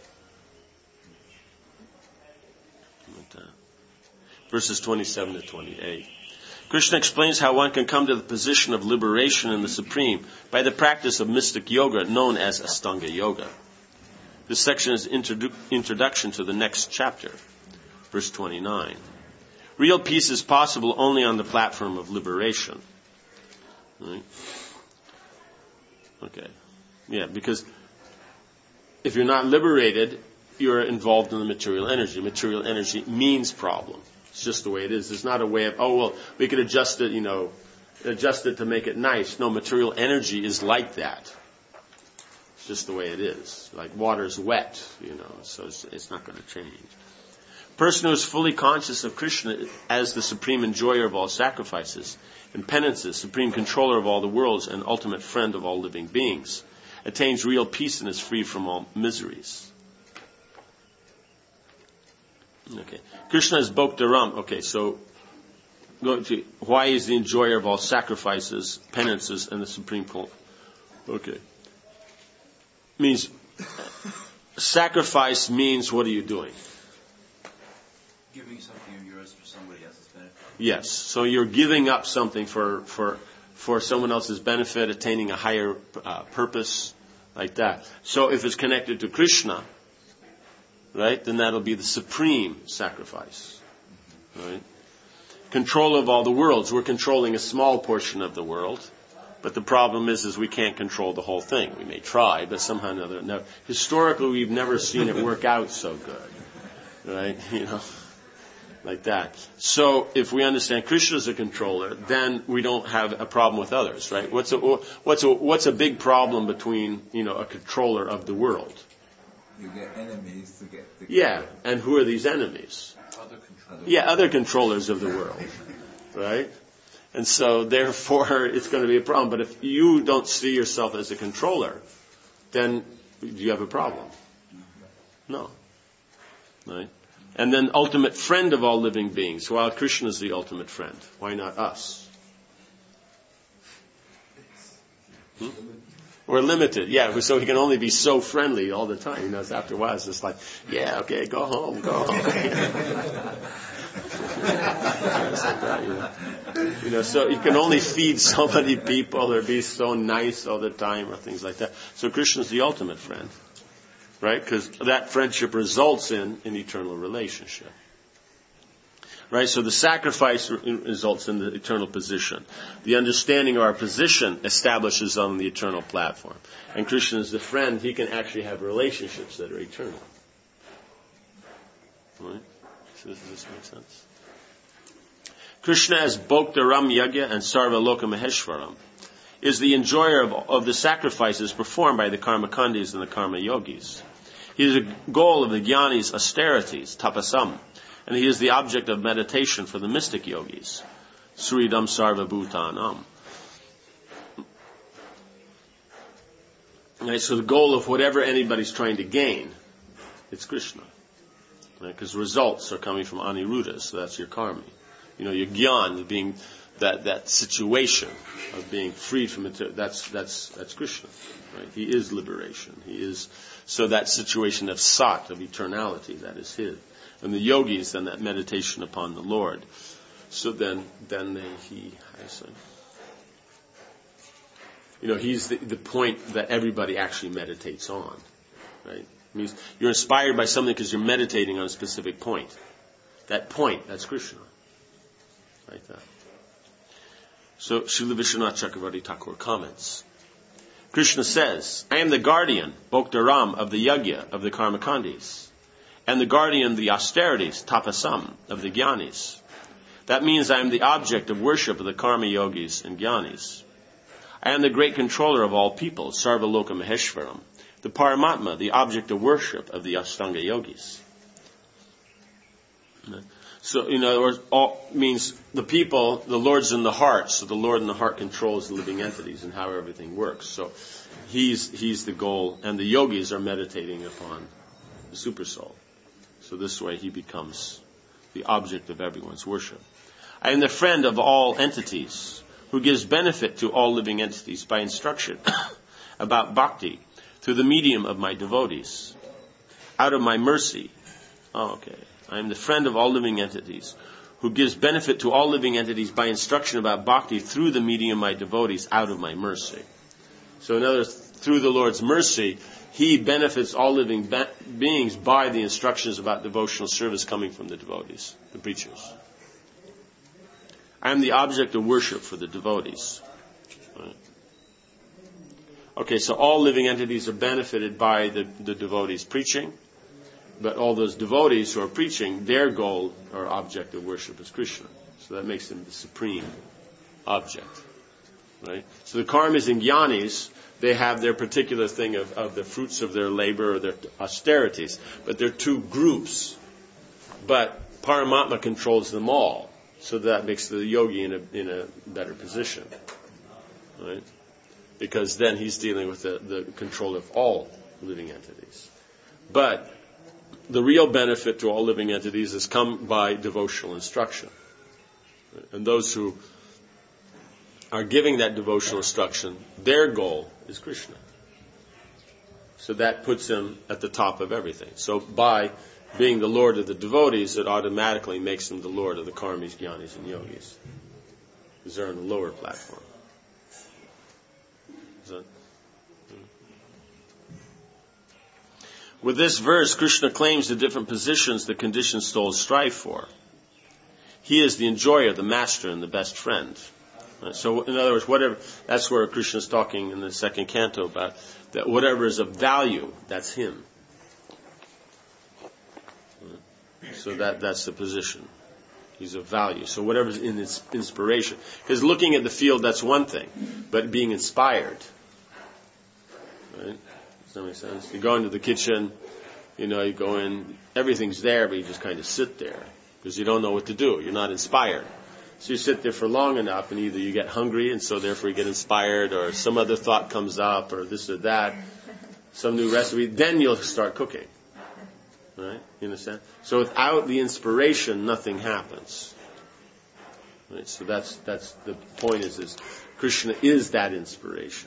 Verses 27 to 28. Krishna explains how one can come to the position of liberation in the Supreme by the practice of mystic yoga known as Astanga Yoga. This section is introduction to the next chapter, verse 29. Real peace is possible only on the platform of liberation. Right? Okay. Yeah, because if you're not liberated, you're involved in the material energy. Material energy means problem. It's just the way it is. It's not a way of, oh, well, we could adjust it, adjust it to make it nice. No, material energy is like that. It's just the way it is. Like water's wet, so it's not going to change. Person who is fully conscious of Krishna as the supreme enjoyer of all sacrifices and penances, supreme controller of all the worlds, and ultimate friend of all living beings, attains real peace and is free from all miseries. Okay. Krishna is Bhoktaram. Okay, so go to why is the enjoyer of all sacrifices, penances, and the supreme call. Okay. Means sacrifice means what are you doing? Giving something of yours for somebody else's benefit. Yes. So you're giving up something for someone else's benefit, attaining a higher purpose, like that. So if it's connected to Krishna, right, then that'll be the supreme sacrifice. Right? Control of all the worlds. We're controlling a small portion of the world, but the problem is we can't control the whole thing. We may try, but somehow or another. No, historically, we've never seen it work out so good. Right? Like that. So if we understand Krishna as a controller, then we don't have a problem with others, right? What's a big problem between, a controller of the world? You get enemies to get the Yeah, and who are these enemies? Other controllers of the world, right? And so therefore it's going to be a problem. But if you don't see yourself as a controller, then do you have a problem? No. Right? And then ultimate friend of all living beings. Well, Krishna is the ultimate friend. Why not us? We're limited, yeah. So he can only be so friendly all the time. After a while, it's just like, yeah, okay, go home. So you can only feed so many people or be so nice all the time or things like that. So Krishna's the ultimate friend, right? Because that friendship results in an eternal relationship. Right, so the sacrifice results in the eternal position. The understanding of our position establishes on the eternal platform. And Krishna is the friend. He can actually have relationships that are eternal. Right? So does this make sense? Krishna as Bhoktaram Yagya and Sarva Loka Maheshwaram is the enjoyer of the sacrifices performed by the Karmakandis and the Karma Yogis. He is the goal of the Jnanis' austerities, tapasam. And he is the object of meditation for the mystic yogis. Sridam Sarva Bhutanam. Right, so the goal of whatever anybody's trying to gain, it's Krishna. Because results are coming from Aniruddha, so that's your karma. Your jnana, being that situation of being freed from it, that's Krishna. Right? He is liberation. He is, so that situation of sat, of eternality, that is his. And the yogis, then that meditation upon the Lord. So then he's the point that everybody actually meditates on. Right? It means you're inspired by something because you're meditating on a specific point. That point, that's Krishna. Like that. So Srila Vishwanath Chakravarti Thakur comments. Krishna says, I am the guardian, Bhoktaram, of the Yagya, of the Karmakandis, and the guardian of the austerities, tapasam, of the Jnanis. That means I am the object of worship of the Karma Yogis and Jnanis. I am the great controller of all people, Sarva Loka Maheshwaram, the Paramatma, the object of worship of the Ashtanga Yogis. So, in other words, all means the people, the Lord's in the heart, so the Lord in the heart controls the living entities and how everything works. So he's the goal, and the yogis are meditating upon the Supersoul. So this way he becomes the object of everyone's worship. I am the friend of all entities, who gives benefit to all living entities by instruction about bhakti through the medium of my devotees. Out of my mercy. I am the friend of all living entities, who gives benefit to all living entities by instruction about bhakti through the medium of my devotees out of my mercy. So in other through the Lord's mercy, He benefits all living beings by the instructions about devotional service coming from the devotees, the preachers. I am the object of worship for the devotees. Right. Okay, so all living entities are benefited by the devotees preaching, but all those devotees who are preaching, their goal or object of worship is Krishna. So that makes them the supreme object. Right? So the karmis and jnanis, they have their particular thing of the fruits of their labor or their austerities. But they're two groups. But Paramatma controls them all. So that makes the yogi in a better position. Right? Because then he's dealing with the control of all living entities. But the real benefit to all living entities has come by devotional instruction. And those who are giving that devotional instruction, their goal is Krishna. So that puts him at the top of everything. So by being the Lord of the devotees, it automatically makes him the Lord of the karmis, jnanis, and yogis. Because they're on the lower platform. With this verse, Krishna claims the different positions the conditioned souls strive for. He is the enjoyer, the master, and the best friend. So, in other words, that's where Krishna is talking in the second canto about that whatever is of value, that's him. So that's the position. He's of value. So whatever's in its inspiration. Because looking at the field, that's one thing. But being inspired. Right? Does that make sense? You go into the kitchen, you go in, everything's there, but you just kind of sit there. Because you don't know what to do. You're not inspired. So you sit there for long enough, and either you get hungry, and so therefore you get inspired, or some other thought comes up, or this or that, some new recipe, then you'll start cooking. Right? You understand? So without the inspiration, nothing happens. Right? So that's the point is Krishna is that inspiration.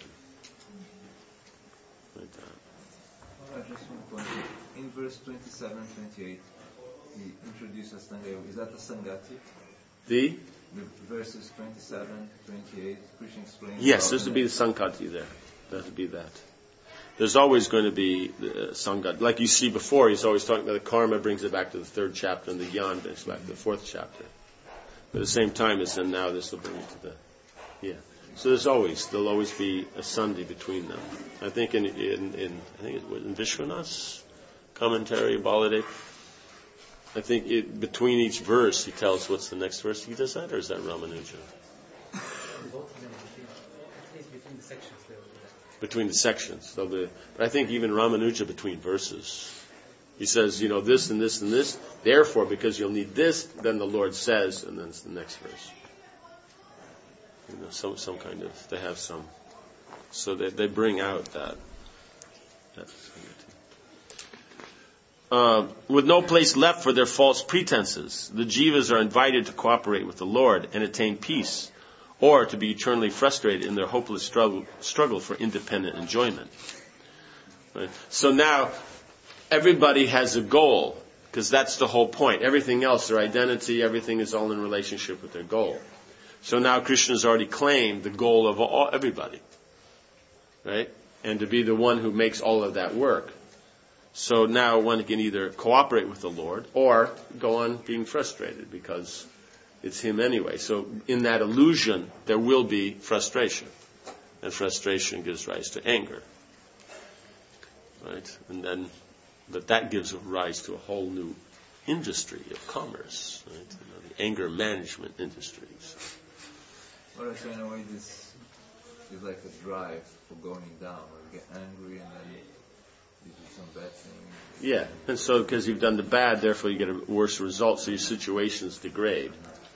Right. Just one point. In verse 27 and 28, he introduces Sangha Yoga. Is that the Sangati? The verses 27, 28, Krishna explains. Yes, there's to be the Sankati there. There's to be that. There's always going to be Sangat. Like you see before, he's always talking about the karma brings it back to the third chapter, and the jnana brings it back to the fourth chapter. But at the same time, it's and now this will bring it to the So there'll always be a sandhi between them. I think in Vishwanath's commentary, Baladev, I think between each verse he tells what's the next verse. He does that, or is that Ramanuja? Between the sections. Between the sections. But I think even Ramanuja between verses. He says, this and this and this. Therefore, because you'll need this, then the Lord says, and then it's the next verse. Some kind of, they have some. So they bring out that. With no place left for their false pretenses, the jivas are invited to cooperate with the Lord and attain peace, or to be eternally frustrated in their hopeless struggle for independent enjoyment. Right? So now, everybody has a goal, because that's the whole point. Everything else, their identity, everything is all in relationship with their goal. So now Krishna's already claimed the goal of everybody. Right? And to be the one who makes all of that work. So now one can either cooperate with the Lord, or go on being frustrated, because it's him anyway. So in that illusion, there will be frustration. And frustration gives rise to anger. Right? But that gives rise to a whole new industry of commerce. Right? The anger management industries. Well, so in a way, this is like a drive for going down. Where you get angry and then you do some bad thing. Yeah. And so because you've done the bad, therefore you get a worse result, so your situations degrade.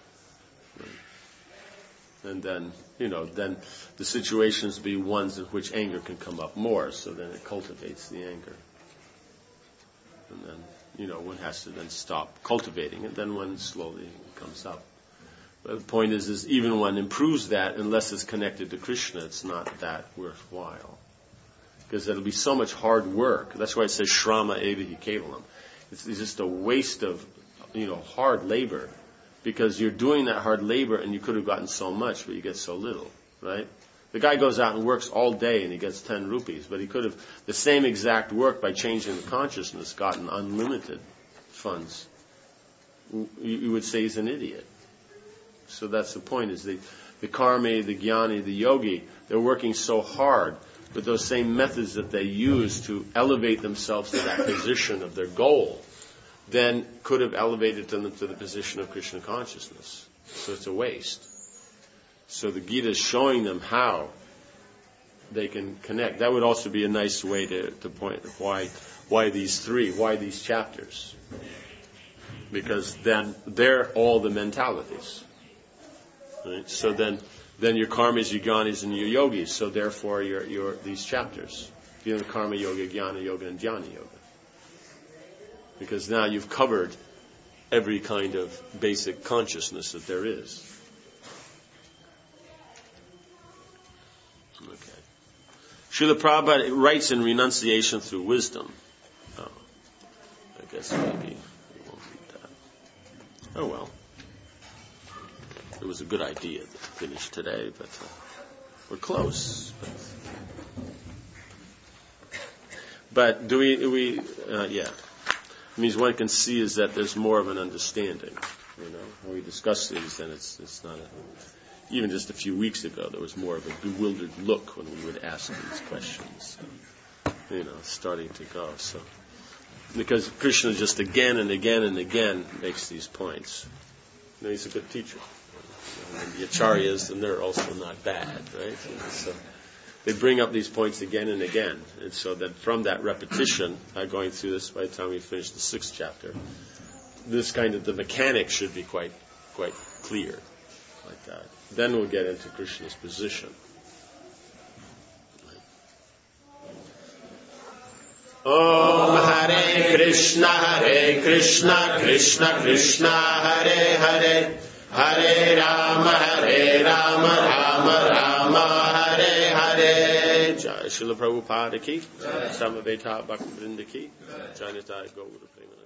And then, then the situations be ones in which anger can come up more, so then it cultivates the anger. And then, one has to then stop cultivating it, then one slowly comes up. But the point is even one improves that, unless it's connected to Krishna, it's not that worthwhile. Because it'll be so much hard work. That's why it says, Shrama evahi kevalam. It's just a waste of, hard labor. Because you're doing that hard labor and you could have gotten so much, but you get so little, right? The guy goes out and works all day and he gets 10 rupees, but he could have, the same exact work by changing the consciousness, gotten unlimited funds. You would say he's an idiot. So that's the point, is the karmi, the jnani, the yogi, they're working so hard with those same methods that they use to elevate themselves to that position of their goal, then could have elevated them to the position of Krishna consciousness. So it's a waste. So the Gita is showing them how they can connect. That would also be a nice way to point why these chapters. Because then they're all the mentalities. Right? So then your karmas, your jnanis, and your yogis. So therefore your these chapters. Karma yoga, jnana yoga, and dhyana yoga. Because now you've covered every kind of basic consciousness that there is. Okay. Srila Prabhupada writes in Renunciation Through Wisdom. Oh, I guess maybe we won't read that. Oh well. It was a good idea to finish today, but we're close. But do we yeah. It means one can see is that there's more of an understanding. When we discuss these, then it's not even just a few weeks ago, there was more of a bewildered look when we would ask these questions. Starting to go. So, because Krishna just again and again and again makes these points. He's a good teacher. And the acharyas, and they're also not bad, right? So they bring up these points again and again. And so then from that repetition, going through this by the time we finish the 6th chapter, this kind of the mechanics should be quite clear like that. Then we'll get into Krishna's position. Om Hare Krishna, Krishna Krishna, Hare Hare, Hare Rama, Rama Rama, Hare Hare. Jai Srila Prabhupada ki, Samaveta Bhaktivinoda ki, Jai Nitai Gaura Prema.